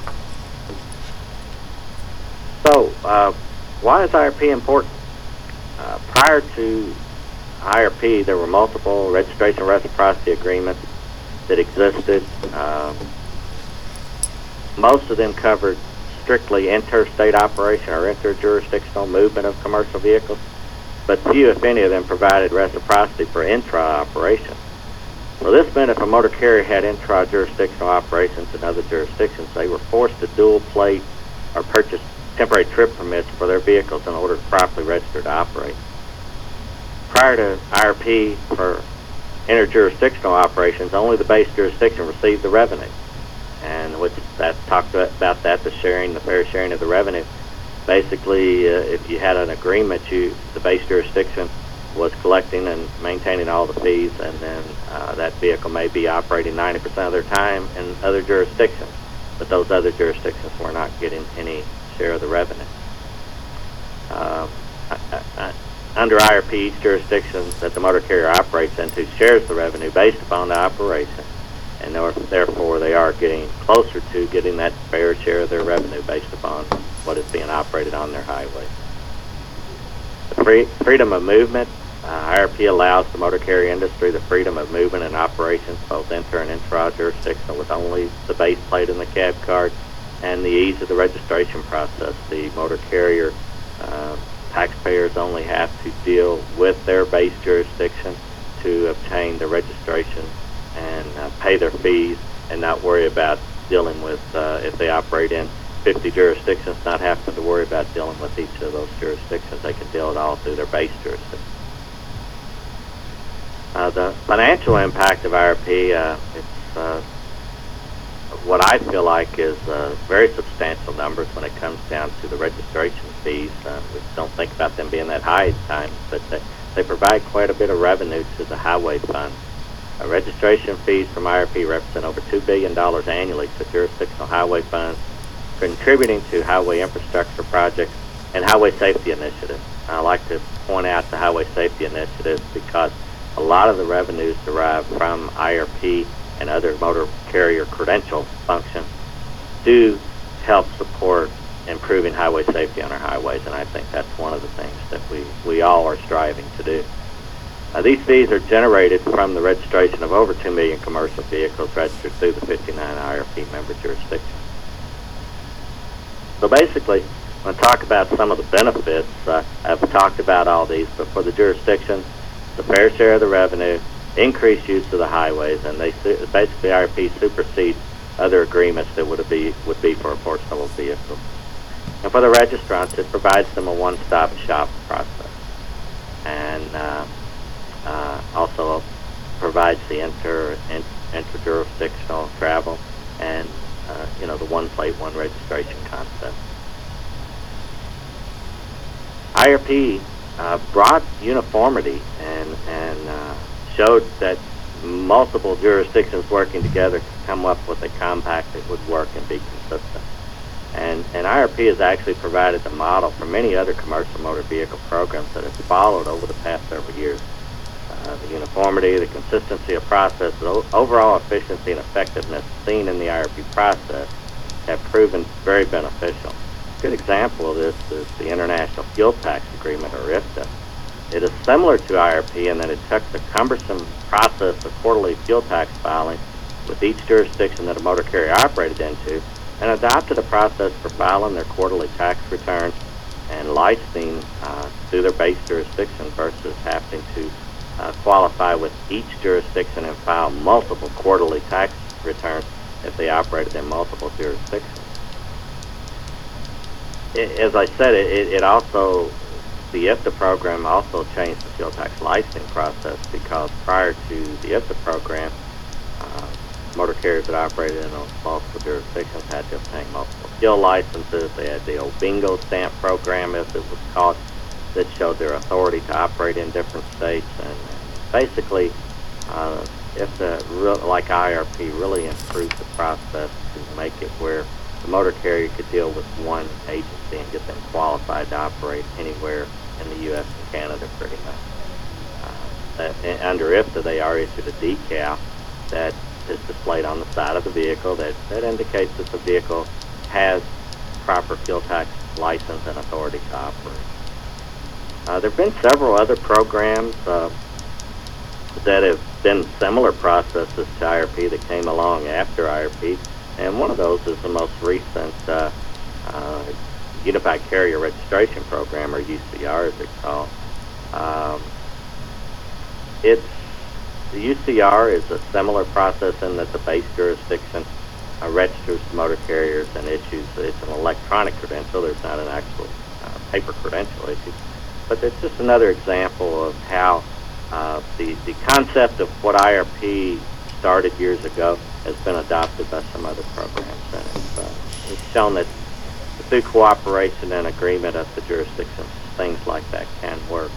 So, uh, why is I R P important? Uh, prior to I R P, there were multiple registration reciprocity agreements that existed. Um, most of them covered strictly interstate operation or interjurisdictional movement of commercial vehicles, but few, if any, of them provided reciprocity for intra-operation. So this meant if a motor carrier had intra-jurisdictional operations in other jurisdictions, they were forced to dual plate or purchase temporary trip permits for their vehicles in order to properly register to operate. Prior to I R P for interjurisdictional operations, only the base jurisdiction received the revenue, and which that talked about that the sharing, the fair sharing of the revenue. Basically, uh, if you had an agreement, you the base jurisdiction was collecting and maintaining all the fees, and then uh, that vehicle may be operating ninety percent of their time in other jurisdictions, but those other jurisdictions were not getting any share of the revenue. Uh, I, I, under I R P, each jurisdiction that the motor carrier operates into shares the revenue based upon the operation, and therefore they are getting closer to getting that fair share of their revenue based upon what is being operated on their highway. The free, freedom of movement, uh, I R P allows the motor carrier industry the freedom of movement and operations, both inter and intra-jurisdictional, with only the base plate and the cab card, and the ease of the registration process. The motor carrier uh, taxpayers only have to deal with their base jurisdiction to obtain the registration and uh, pay their fees, and not worry about dealing with, uh, if they operate in fifty jurisdictions, not having to worry about dealing with each of those jurisdictions. They can deal it all through their base jurisdiction. Uh, the financial impact of I R P, uh, it's uh, what I feel like is uh, very substantial numbers when it comes down to the registration fees. Uh, we don't think about them being that high at times, but they, they provide quite a bit of revenue to the highway fund. Uh, registration fees from I R P represent over two billion dollars annually to jurisdictional highway funds, contributing to highway infrastructure projects and highway safety initiatives. I like to point out the highway safety initiatives because a lot of the revenues derived from I R P and other motor carrier credential functions do help support improving highway safety on our highways, and I think that's one of the things that we, we all are striving to do. Uh, these fees are generated from the registration of over two million commercial vehicles registered through the fifty-nine I R P member jurisdictions. So basically, I'm going to talk about some of the benefits. Uh, I've talked about all these, but for the jurisdictions, the fair share of the revenue, increased use of the highways, and they basically I R P supersedes other agreements that would be would be for a portable vehicle. And for the registrants, it provides them a one-stop shop process, and uh, uh, also provides the inter in, interjurisdictional travel and uh, you know the one plate, one registration concept. I R P uh, brought uniformity and and uh, showed that multiple jurisdictions working together could come up with a compact that would work and be consistent. And, and I R P has actually provided the model for many other commercial motor vehicle programs that have followed over the past several years. Uh, the uniformity, the consistency of process, the o- overall efficiency and effectiveness seen in the I R P process have proven very beneficial. A good example of this is the International Fuel Tax Agreement, or I F T A. It is similar to I R P in that it took the cumbersome process of quarterly fuel tax filing with each jurisdiction that a motor carrier operated into and adopted a process for filing their quarterly tax returns and licensing uh, through their base jurisdiction versus having to uh, qualify with each jurisdiction and file multiple quarterly tax returns if they operated in multiple jurisdictions. It, as I said, it, it also The I F T A program also changed the fuel tax licensing process because prior to the I F T A program, uh, motor carriers that operated in multiple jurisdictions had to obtain multiple fuel licenses. They had the old bingo stamp program, as it was called, that showed their authority to operate in different states, and basically, uh, if the real, like I R P really improved the process to make it where the motor carrier could deal with one agency and get them qualified to operate anywhere in the U S and Canada pretty much. Uh, that, under I F T A, they are issued a decal that is displayed on the side of the vehicle that, that indicates that the vehicle has proper fuel tax license and authority to operate. Uh, there have been several other programs uh, that have been similar processes to I R P that came along after I R P, and one of those is the most recent uh, uh, Unified Carrier Registration Program, or U C R as it's called. Um, it's, the U C R is a similar process in that the base jurisdiction uh, registers motor carriers and issues. It's an electronic credential. There's not an actual uh, paper credential issue. But it's just another example of how uh, the, the concept of what I R P started years ago has been adopted by some other programs. And it's, uh, it's shown that through cooperation and agreement of the jurisdictions, things like that can work.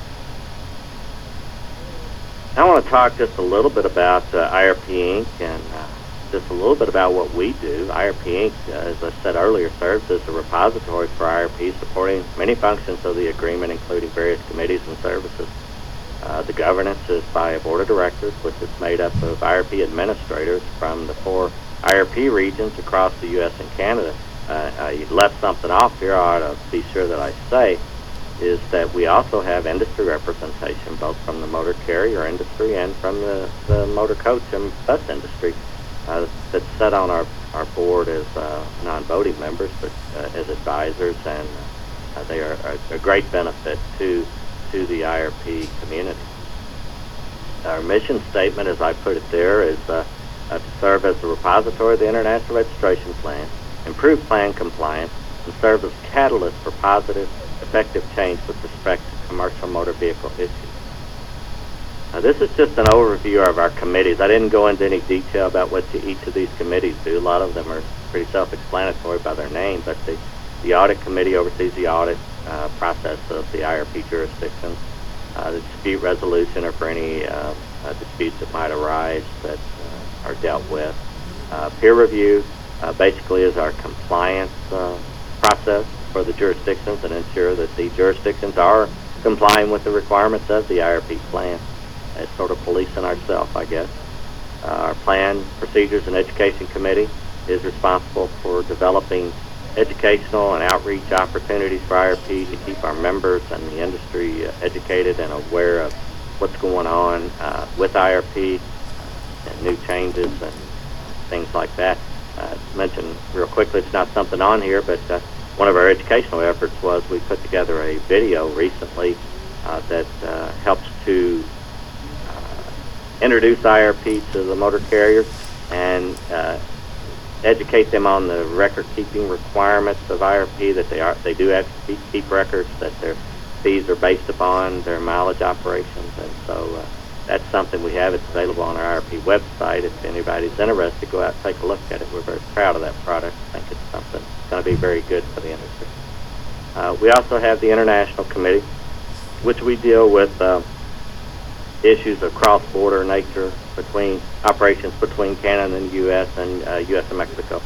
I want to talk just a little bit about uh, I R P Incorporated and uh, just a little bit about what we do. I R P Incorporated, uh, as I said earlier, serves as a repository for I R P, supporting many functions of the agreement, including various committees and services. Uh, the governance is by a board of directors, which is made up of I R P administrators from the four I R P regions across the U S and Canada. Uh, I left something off here I ought to be sure that I say, is that we also have industry representation, both from the motor carrier industry and from the, the motor coach and bus industry, uh, that's set on our, our board as uh, non-voting members, but uh, as advisors, and uh, they are a, a great benefit to, to the I R P community. Our mission statement, as I put it there, is uh, uh, to serve as the repository of the International Registration Plan, improve plan compliance, and serve as catalyst for positive, effective change with respect to commercial motor vehicle issues. Now, this is just an overview of our committees. I didn't go into any detail about what each of these committees do. A lot of them are pretty self-explanatory by their name, but the, the audit committee oversees the audit uh, process of the I R P jurisdictions. Uh, the dispute resolution, or for any uh, uh, disputes that might arise that uh, are dealt with. Uh, peer review uh, basically is our compliance uh, process for the jurisdictions and ensure that the jurisdictions are complying with the requirements of the I R P plan. It's sort of policing ourselves, I guess. Uh, our Plan, Procedures, and Education Committee is responsible for developing educational and outreach opportunities for I R P to keep our members and the industry uh, educated and aware of what's going on uh, with I R P uh, and new changes and things like that. Uh, mention real quickly, it's not something on here, but uh, one of our educational efforts was we put together a video recently uh, that uh, helps to uh, introduce I R P to the motor carriers and uh, educate them on the record-keeping requirements of I R P, that they are they do have to keep, keep records, that their fees are based upon their mileage operations, and so uh, that's something we have. It's available on our I R P website. If anybody's interested, go out and take a look at it. We're very proud of that product. I think it's something that's going to be very good for the industry. Uh, we also have the International Committee, which we deal with uh, issues of cross-border nature between operations between Canada and the U S and uh, U S and Mexico.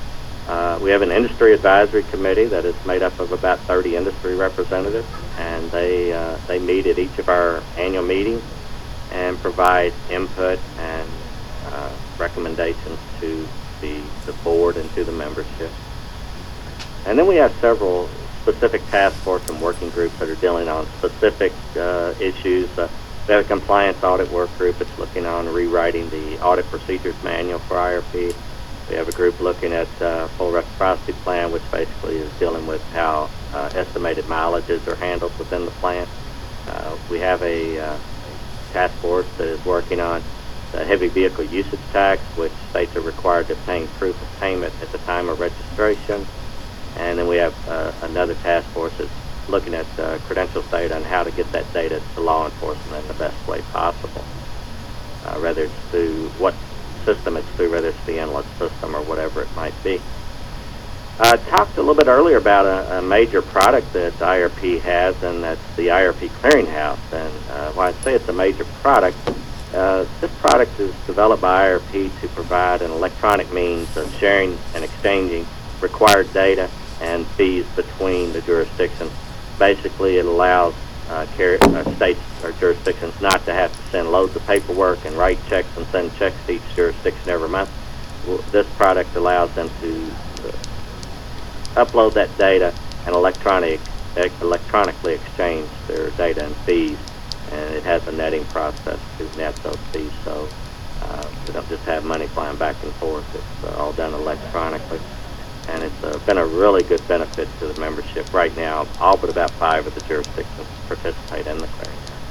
Uh, we have an industry advisory committee that is made up of about thirty industry representatives, and they uh, they meet at each of our annual meetings and provide input and uh, recommendations to the, the board and to the membership. And then we have several specific task force and working groups that are dealing on specific uh, issues. Uh, we have a compliance audit work group that's looking on rewriting the audit procedures manual for I R P. We have a group looking at uh, full reciprocity plan, which basically is dealing with how uh, estimated mileages are handled within the plant. Uh, we have a uh, task force that is working on the heavy vehicle usage tax, which states are required to obtain proof of payment at the time of registration. And then we have uh, another task force that's looking at uh, credentials data and how to get that data to law enforcement in the best way possible. Uh, whether it's through what system it's through, whether it's the inlet system or whatever it might be. I talked a little bit earlier about a, a major product that I R P has, and that's the I R P Clearinghouse. And uh, when I say it's a major product, uh, this product is developed by I R P to provide an electronic means of sharing and exchanging required data and fees between the jurisdictions. Basically, it allows uh, carry, uh, states or jurisdictions not to have to send loads of paperwork and write checks and send checks to each jurisdiction every month. Well, this product allows them to uh, upload that data and electronic, electronically exchange their data and fees, and it has a netting process to net those fees, so uh, we don't just have money flying back and forth. It's uh, all done electronically, and it's uh, been a really good benefit to the membership. Right now, all but about five of the jurisdictions participate in the clearinghouse.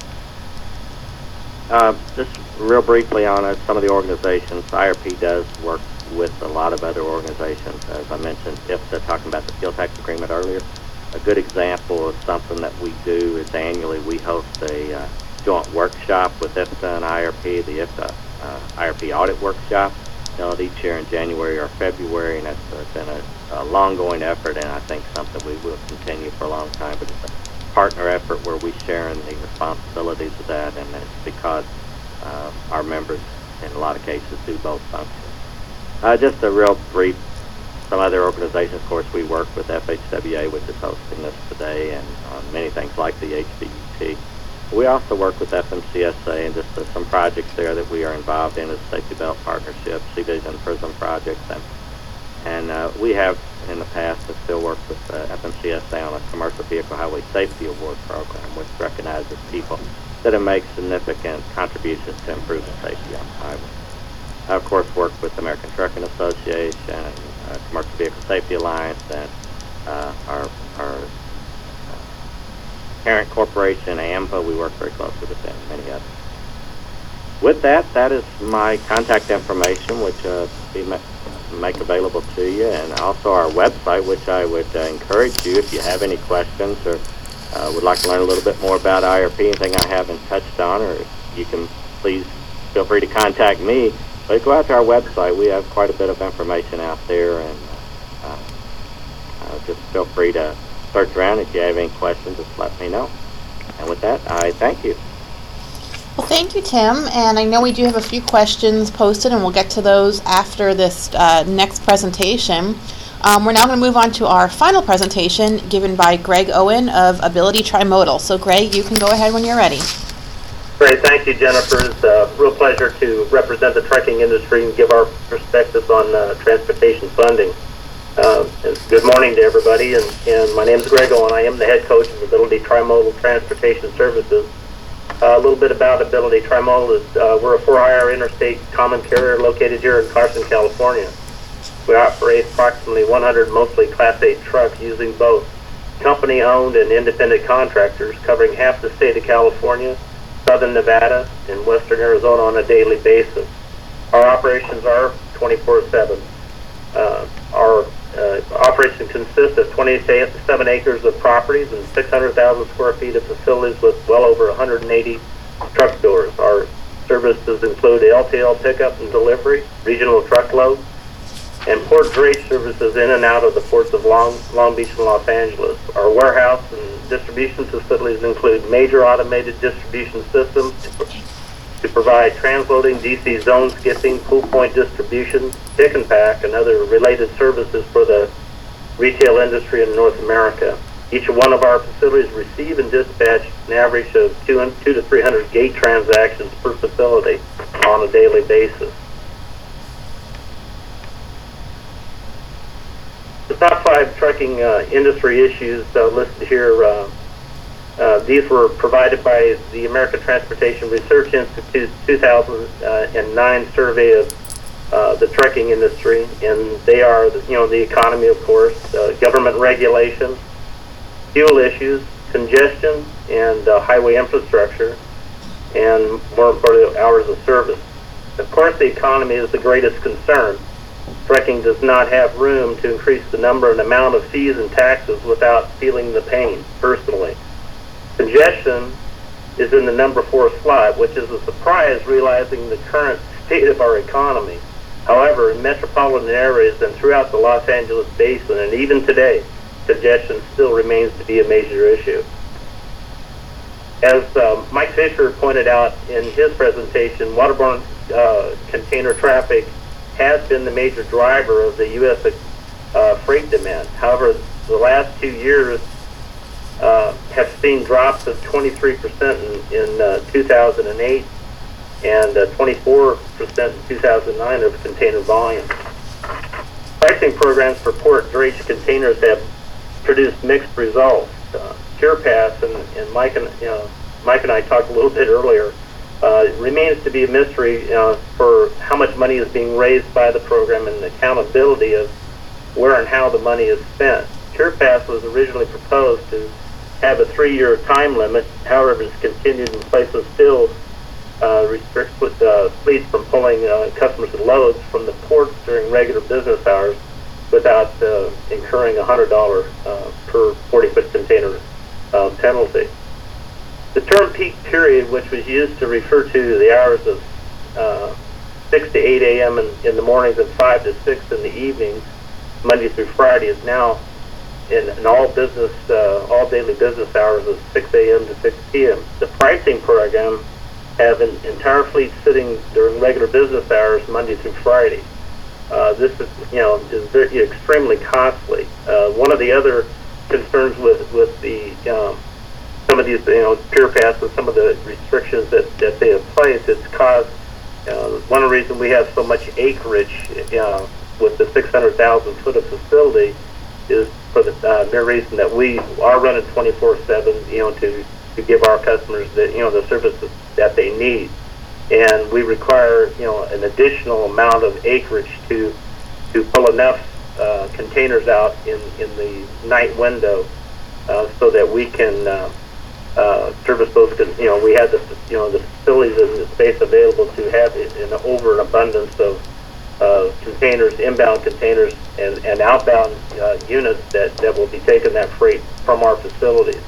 Uh, just real briefly on it, some of the organizations, I R P does work with a lot of other organizations. As I mentioned, I F T A, talking about the fuel tax agreement earlier, a good example of something that we do is annually we host a uh, joint workshop with I F T A and I R P, the I F T A uh, I R P audit workshop, held each year in January or February, and that's uh, been a, a long-going effort, and I think something we will continue for a long time. But it's a partner effort where we share in the responsibilities of that, and it's because uh, our members, in a lot of cases, do both functions. Uh, just a real brief, some other organizations, of course, we work with F H W A, which is hosting this today, and on many things like the H B U T. We also work with F M C S A and just uh, some projects there that we are involved in as Safety Belt Partnership, C-Vision Prism projects, and, and uh, we have in the past and still work with uh, F M C S A on a Commercial Vehicle Highway Safety Award program, which recognizes people that have made significant contributions to improve the safety on the highway. I, of course, work with the American Trucking Association, uh, Commercial Vehicle Safety Alliance, and uh, our, our uh, parent corporation, A M V A. We work very closely with them and many others. With that, that is my contact information, which uh, we make available to you, and also our website, which I would uh, encourage you, if you have any questions or uh, would like to learn a little bit more about I R P, anything I haven't touched on, or you can please feel free to contact me. But go out to our website. We have quite a bit of information out there, and uh, uh, just feel free to search around. If you have any questions, just let me know. And with that, I thank you. Well, thank you, Tim. And I know we do have a few questions posted, and we'll get to those after this uh, next presentation. Um, we're now going to move on to our final presentation given by Greg Owen of Ability Trimodal. So, Greg, you can go ahead when you're ready. Great, thank you, Jennifer. It's a real pleasure to represent the trucking industry and give our perspectives on uh, transportation funding. Uh, good morning to everybody, and, and my name is Greg Owen. I am the head coach of Ability Trimodal Transportation Services. Uh, a little bit about Ability Trimodal is uh, we're a for-hire interstate common carrier located here in Carson, California. We operate approximately one hundred mostly Class eight trucks using both company-owned and independent contractors covering half the state of California, Southern Nevada, and Western Arizona on a daily basis. Our operations are twenty-four seven. Uh, our uh, operation consists of twenty-seven acres of properties and six hundred thousand square feet of facilities with well over one hundred eighty truck doors. Our services include L T L pickup and delivery, regional truckload, and port dredge services in and out of the ports of Long, Long Beach and Los Angeles. Our warehouse and distribution facilities include major automated distribution systems to, to provide transloading, D C zone skipping, pool point distribution, pick and pack, and other related services for the retail industry in North America. Each one of our facilities receive and dispatch an average of two, and two to three hundred gate transactions per facility on a daily basis. The top five trucking uh, industry issues uh, listed here, uh, uh, these were provided by the American Transportation Research Institute's two thousand nine survey of uh, the trucking industry, and they are, you know, the economy, of course, uh, government regulation, fuel issues, congestion, and uh, highway infrastructure, and more importantly, hours of service. Of course, the economy is the greatest concern. Trucking does not have room to increase the number and amount of fees and taxes without feeling the pain personally. Congestion is in the number four slot, which is a surprise realizing the current state of our economy. However, in metropolitan areas and throughout the Los Angeles basin, and even today, congestion still remains to be a major issue. As uh, Mike Fisher pointed out in his presentation, waterborne uh, container traffic has been the major driver of the U S uh, freight demand. However, the last two years uh, have seen drops of twenty-three percent in, in uh, two thousand eight and uh, twenty-four percent in two thousand nine of container volume. Pricing programs for port drayage containers have produced mixed results. Uh, PurePass and, and Mike and you know, Mike and I talked a little bit earlier. Uh, it remains to be a mystery uh, for how much money is being raised by the program and the accountability of where and how the money is spent. PurePass was originally proposed to have a three-year time limit. However, it's continued in places still uh, restricts uh, fleets from pulling uh, customers and loads from the ports during regular business hours without uh, incurring a one hundred dollars uh, per forty-foot container uh, penalty. The term peak period, which was used to refer to the hours of uh, six to eight a m in, in the mornings and five to six in the evenings, Monday through Friday, is now in, in all business, uh, all daily business hours of six a m to six p m The pricing program have an entire fleet sitting during regular business hours, Monday through Friday. Uh, this is, you know, is very, extremely costly. Uh, one of the other concerns with with the um, some of these, you know, PurePass and some of the restrictions that, that they have placed, it's caused, uh, one of the reasons we have so much acreage uh, with the six hundred thousand foot of facility is for the uh, mere reason that we are running twenty-four seven, you know, to, to give our customers the, you know, the services that they need. And we require, you know, an additional amount of acreage to to pull enough uh, containers out in, in the night window uh, so that we can uh, uh, service those. You know, we have the, you know, the facilities and the space available to have it in over an abundance of uh, containers, inbound containers, and, and outbound uh, units that, that will be taking that freight from our facilities.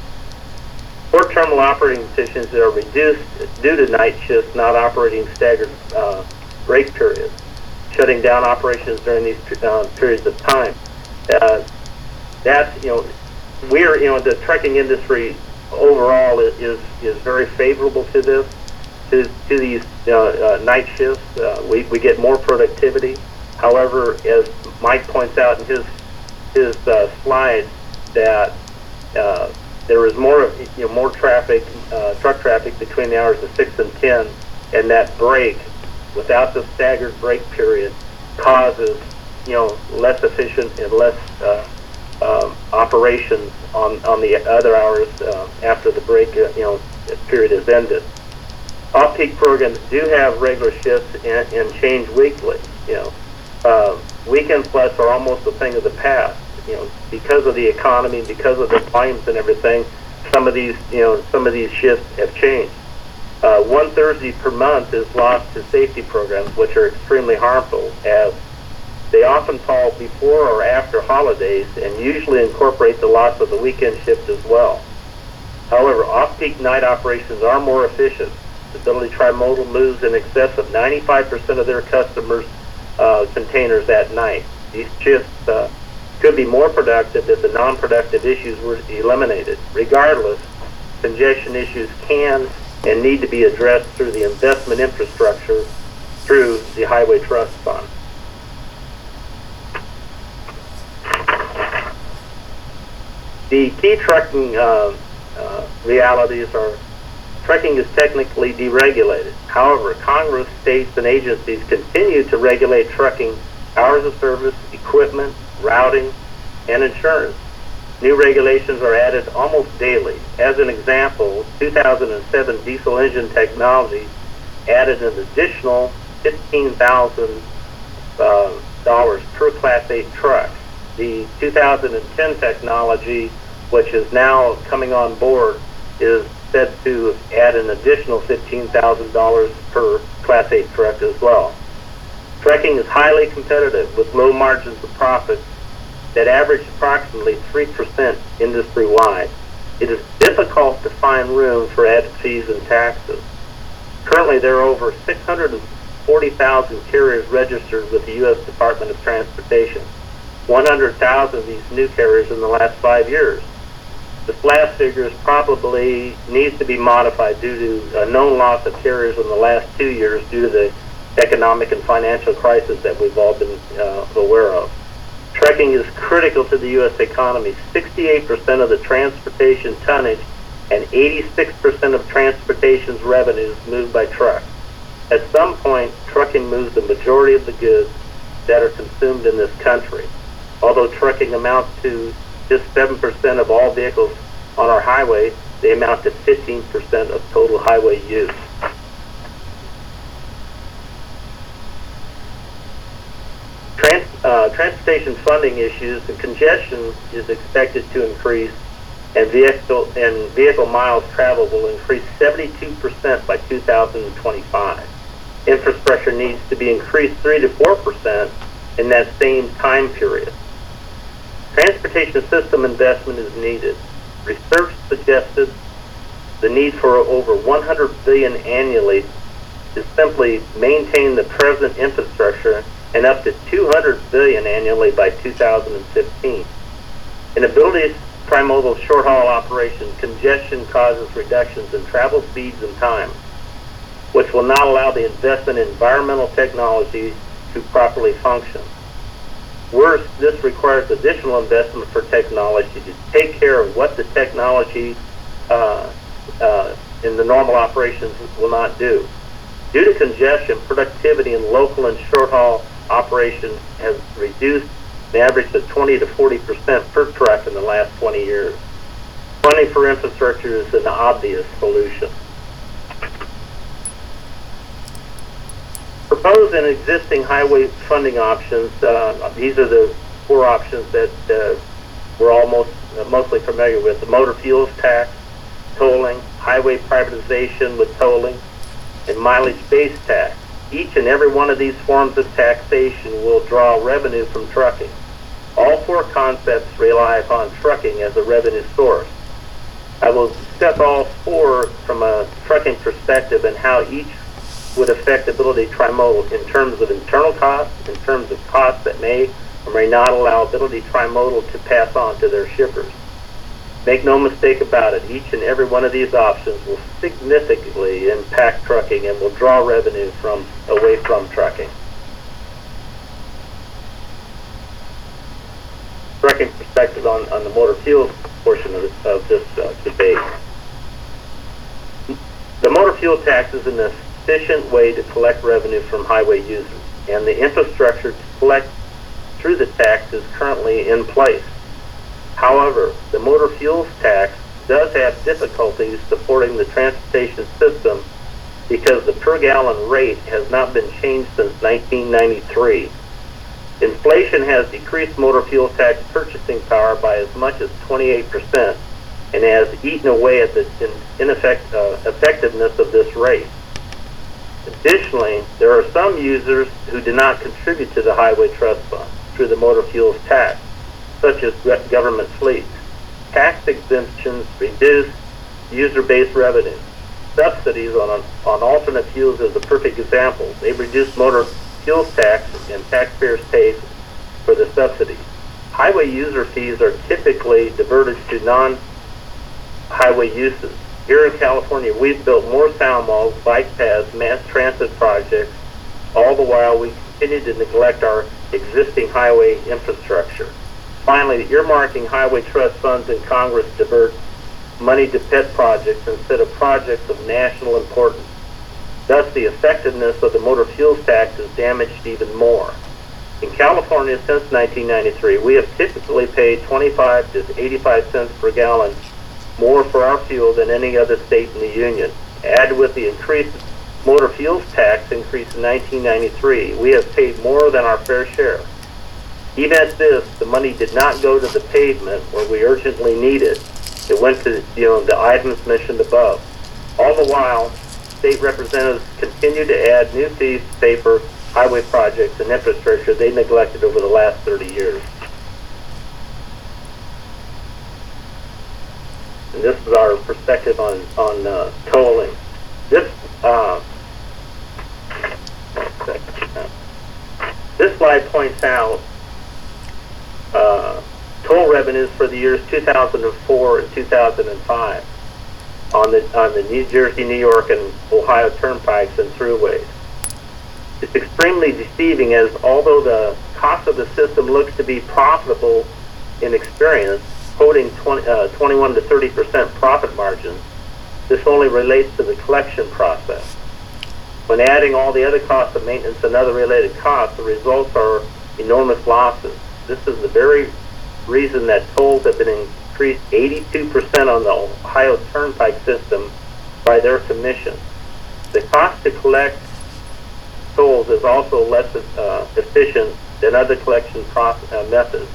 Port terminal operating positions that are reduced due to night shifts not operating staggered uh, break periods, shutting down operations during these uh, periods of time. Uh, that's, you know, we're, you know, the trucking industry overall is is, is very favorable to this, to, to these uh, uh, night shifts. Uh, we, we get more productivity. However, as Mike points out in his, his uh, slide, that uh, there is more, you know, more traffic, uh, truck traffic between the hours of six and ten, and that break, without the staggered break period, causes, you know, less efficient and less uh, um, operations on on the other hours uh, after the break, uh, you know, period is ended. Off-peak programs do have regular shifts and, and change weekly. You know, uh, weekend plus are almost a thing of the past. You know, because of the economy, because of the volumes and everything, some of these, you know, some of these shifts have changed. Uh, one Thursday per month is lost to safety programs, which are extremely harmful, as they often fall before or after holidays and usually incorporate the loss of the weekend shift as well. However, off-peak night operations are more efficient. Stability Trimodal moves in excess of ninety-five percent of their customers' uh, containers at night. These shifts uh, could be more productive if the non-productive issues were eliminated. Regardless, congestion issues can and need to be addressed through the investment infrastructure through the Highway Trust Fund. The key trucking uh, uh, realities are trucking is technically deregulated. However, Congress, states, and agencies continue to regulate trucking hours of service, equipment, routing, and insurance. New regulations are added almost daily. As an example, two thousand seven diesel engine technology added an additional fifteen thousand dollars uh, per Class eight truck. The two thousand ten technology, which is now coming on board, is said to add an additional fifteen thousand dollars per Class eight truck as well. Trucking is highly competitive with low margins of profit that average approximately three percent industry-wide. It is difficult to find room for added fees and taxes. Currently, there are over six hundred forty thousand carriers registered with the U S Department of Transportation. one hundred thousand of these new carriers in the last five years. This last figure is probably needs to be modified due to a known loss of carriers in the last two years due to the economic and financial crisis that we've all been uh, aware of. Trucking is critical to the U S economy. sixty-eight percent of the transportation tonnage and eighty-six percent of transportation's revenues moved by truck. At some point, trucking moves the majority of the goods that are consumed in this country. Although trucking amounts to just seven percent of all vehicles on our highway, they amount to fifteen percent of total highway use. Trans, uh, transportation funding issues and congestion is expected to increase, and vehicle and vehicle miles traveled will increase seventy-two percent by two thousand twenty-five. Infrastructure needs to be increased three to four percent in that same time period. Transportation system investment is needed. Research suggested the need for over one hundred billion dollars annually to simply maintain the present infrastructure, and up to two hundred billion dollars annually by two thousand fifteen. In ability trimodal short-haul operation, congestion causes reductions in travel speeds and time, which will not allow the investment in environmental technology to properly function. Worse, this requires additional investment for technology to take care of what the technology uh, uh, in the normal operations will not do. Due to congestion, productivity in local and short-haul operations has reduced an average of twenty to forty percent per truck in the last twenty years. Funding for infrastructure is an obvious solution. Proposed and existing highway funding options, uh, these are the four options that uh, we're all most, uh, mostly familiar with. The motor fuels tax, tolling, highway privatization with tolling, and mileage-based tax. Each and every one of these forms of taxation will draw revenue from trucking. All four concepts rely upon trucking as a revenue source. I will discuss all four from a trucking perspective and how each would affect Ability Trimodal in terms of internal costs, in terms of costs that may or may not allow Ability Trimodal to pass on to their shippers. Make no mistake about it, each and every one of these options will significantly impact trucking and will draw revenue from away from trucking. Trucking perspective on, on the motor fuel portion of, this, of this uh, debate. The motor fuel tax is an efficient way to collect revenue from highway users, and the infrastructure to collect through the tax is currently in place. However, the motor fuels tax does have difficulties supporting the transportation system because the per gallon rate has not been changed since nineteen ninety-three. Inflation has decreased motor fuel tax purchasing power by as much as twenty-eight percent and has eaten away at the in, in effect, uh, effectiveness of this rate. Additionally, there are some users who do not contribute to the Highway Trust Fund through the motor fuels tax, such as government fleets. Tax exemptions reduce user-based revenue. Subsidies on, on alternate fuels is a perfect example. They reduce motor fuels tax and taxpayers pay for the subsidies. Highway user fees are typically diverted to non-highway uses. Here in California, we've built more sound malls, bike paths, mass transit projects, all the while we continue to neglect our existing highway infrastructure. Finally, earmarking highway trust funds in Congress divert money to pet projects instead of projects of national importance. Thus, the effectiveness of the motor fuels tax is damaged even more. In California, since nineteen ninety-three, we have typically paid twenty-five to eighty-five cents per gallon more for our fuel than any other state in the union. Add with the increased motor fuels tax increase in nineteen ninety-three, we have paid more than our fair share. Even at this, the money did not go to the pavement where we urgently need it. It went to you know the items mentioned above. All the while, state representatives continue to add new fees to pay for highway projects and infrastructure they neglected over the last thirty years. And this is our perspective on, on uh, tolling. This, uh, slide points out uh, toll revenues for the years two thousand four and two thousand five on the on the New Jersey, New York, and Ohio turnpikes and throughways. It's extremely deceiving, as although the cost of the system looks to be profitable in experience, quoting twenty, uh, twenty-one to thirty percent profit margins, this only relates to the collection process. When adding all the other costs of maintenance and other related costs, the results are enormous losses. This is the very reason that tolls have been increased eighty-two percent on the Ohio Turnpike system by their commission. The cost to collect tolls is also less uh, efficient than other collection process, uh, methods.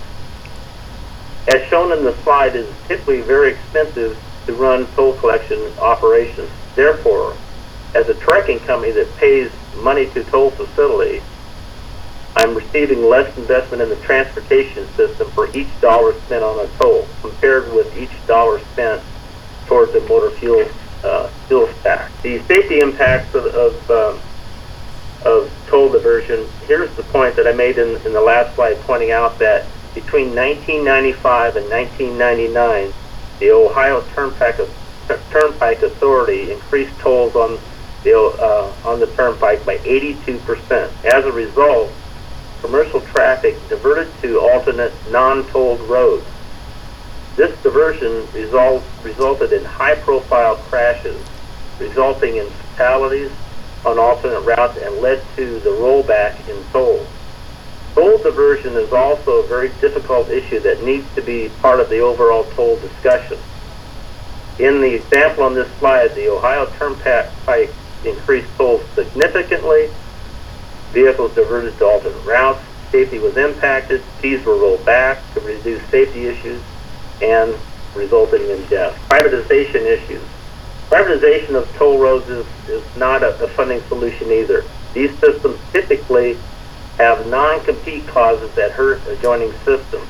As shown in the slide, it is typically very expensive to run toll collection operations. Therefore, as a trucking company that pays money to toll facilities, I'm receiving less investment in the transportation system for each dollar spent on a toll compared with each dollar spent towards the motor fuel uh, fuel stack. The safety impacts of, of, um, of toll diversion, here's the point that I made in, in the last slide, pointing out that between nineteen ninety-five and nineteen ninety-nine, the Ohio Turnpike, Turnpike Authority increased tolls on the, uh, on the turnpike by eighty-two percent. As a result, commercial traffic diverted to alternate non-tolled roads. This diversion result, resulted in high-profile crashes, resulting in fatalities on alternate routes, and led to the rollback in tolls. Toll diversion is also a very difficult issue that needs to be part of the overall toll discussion. In the example on this slide, the Ohio Turnpike increased tolls significantly, vehicles diverted to alternate routes, safety was impacted, fees were rolled back to reduce safety issues, and resulting in death. Privatization issues. Privatization of toll roads is, is not a, a funding solution either. These systems typically have non-compete clauses that hurt adjoining systems.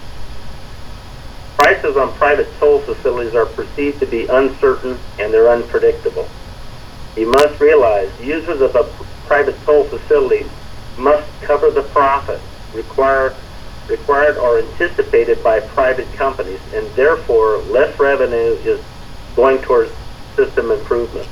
Prices on private toll facilities are perceived to be uncertain and they're unpredictable. You must realize users of a private toll facility must cover the profit required, required or anticipated by private companies, and therefore less revenue is going towards system improvement.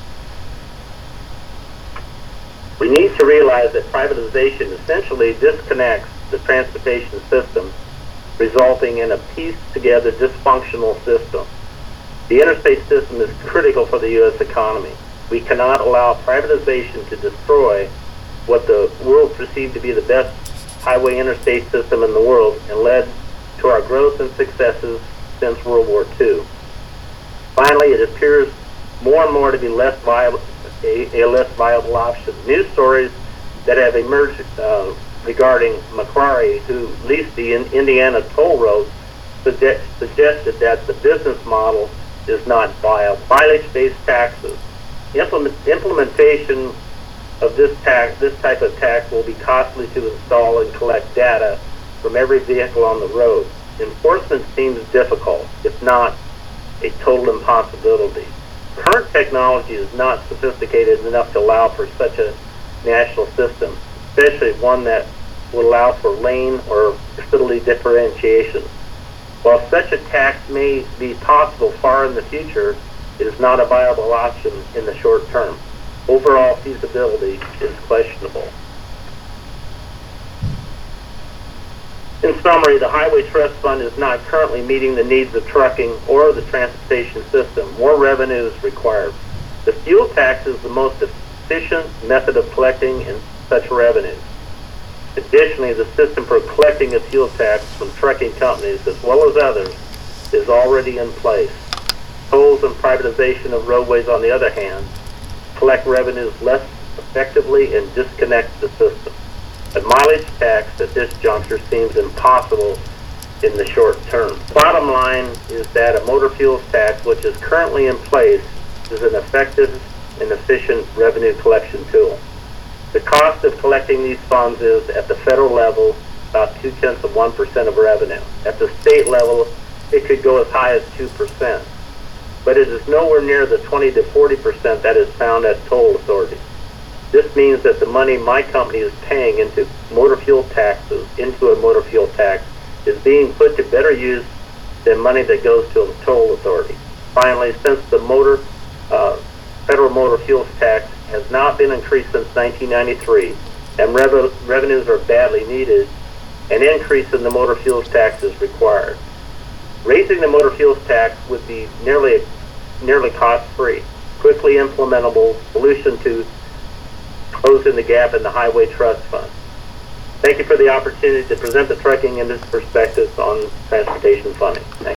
We need to realize that privatization essentially disconnects the transportation system, resulting in a pieced-together dysfunctional system. The interstate system is critical for the U S economy. We cannot allow privatization to destroy what the world perceived to be the best highway interstate system in the world and led to our growth and successes since World War Two. Finally, it appears more and more to be less viable, a, a less viable option. News stories that have emerged uh, regarding Macquarie, who leased the in Indiana toll road, suggest, suggested that the business model is not viable. Mileage-based taxes. Implement, implementation of this tax, this type of tax, will be costly to install and collect data from every vehicle on the road. Enforcement seems difficult, if not a total impossibility. Current technology is not sophisticated enough to allow for such a national system, especially one that would allow for lane or facility differentiation. While such a tax may be possible far in the future, it is not a viable option in the short term. Overall feasibility is questionable. In summary, the Highway Trust Fund is not currently meeting the needs of trucking or the transportation system. More revenue is required. The fuel tax is the most efficient method of collecting in such revenues. Additionally, the system for collecting a fuel tax from trucking companies, as well as others, is already in place. Tolls and privatization of roadways, on the other hand, collect revenues less effectively and disconnect the system. A mileage tax at this juncture seems impossible in the short term. Bottom line is that a motor fuels tax, which is currently in place, is an effective and efficient revenue collection tool. The cost of collecting these funds is, at the federal level, about two-tenths of one percent of revenue. At the state level, it could go as high as two percent. But it is nowhere near the twenty to forty percent that is found at toll authorities. This This means that the money my company is paying into motor fuel taxes, into a motor fuel tax, is being put to better use than money that goes to a toll authority. Finally, since the motor uh, federal motor fuels tax has not been increased since nineteen ninety-three, and rev- revenues are badly needed, an increase in the motor fuels tax is required. Raising the motor fuels tax would be nearly nearly cost-free, quickly implementable solution to closing the gap in the Highway Trust Fund. Thank you for the opportunity to present the trucking industry perspectives on transportation funding. Thank you.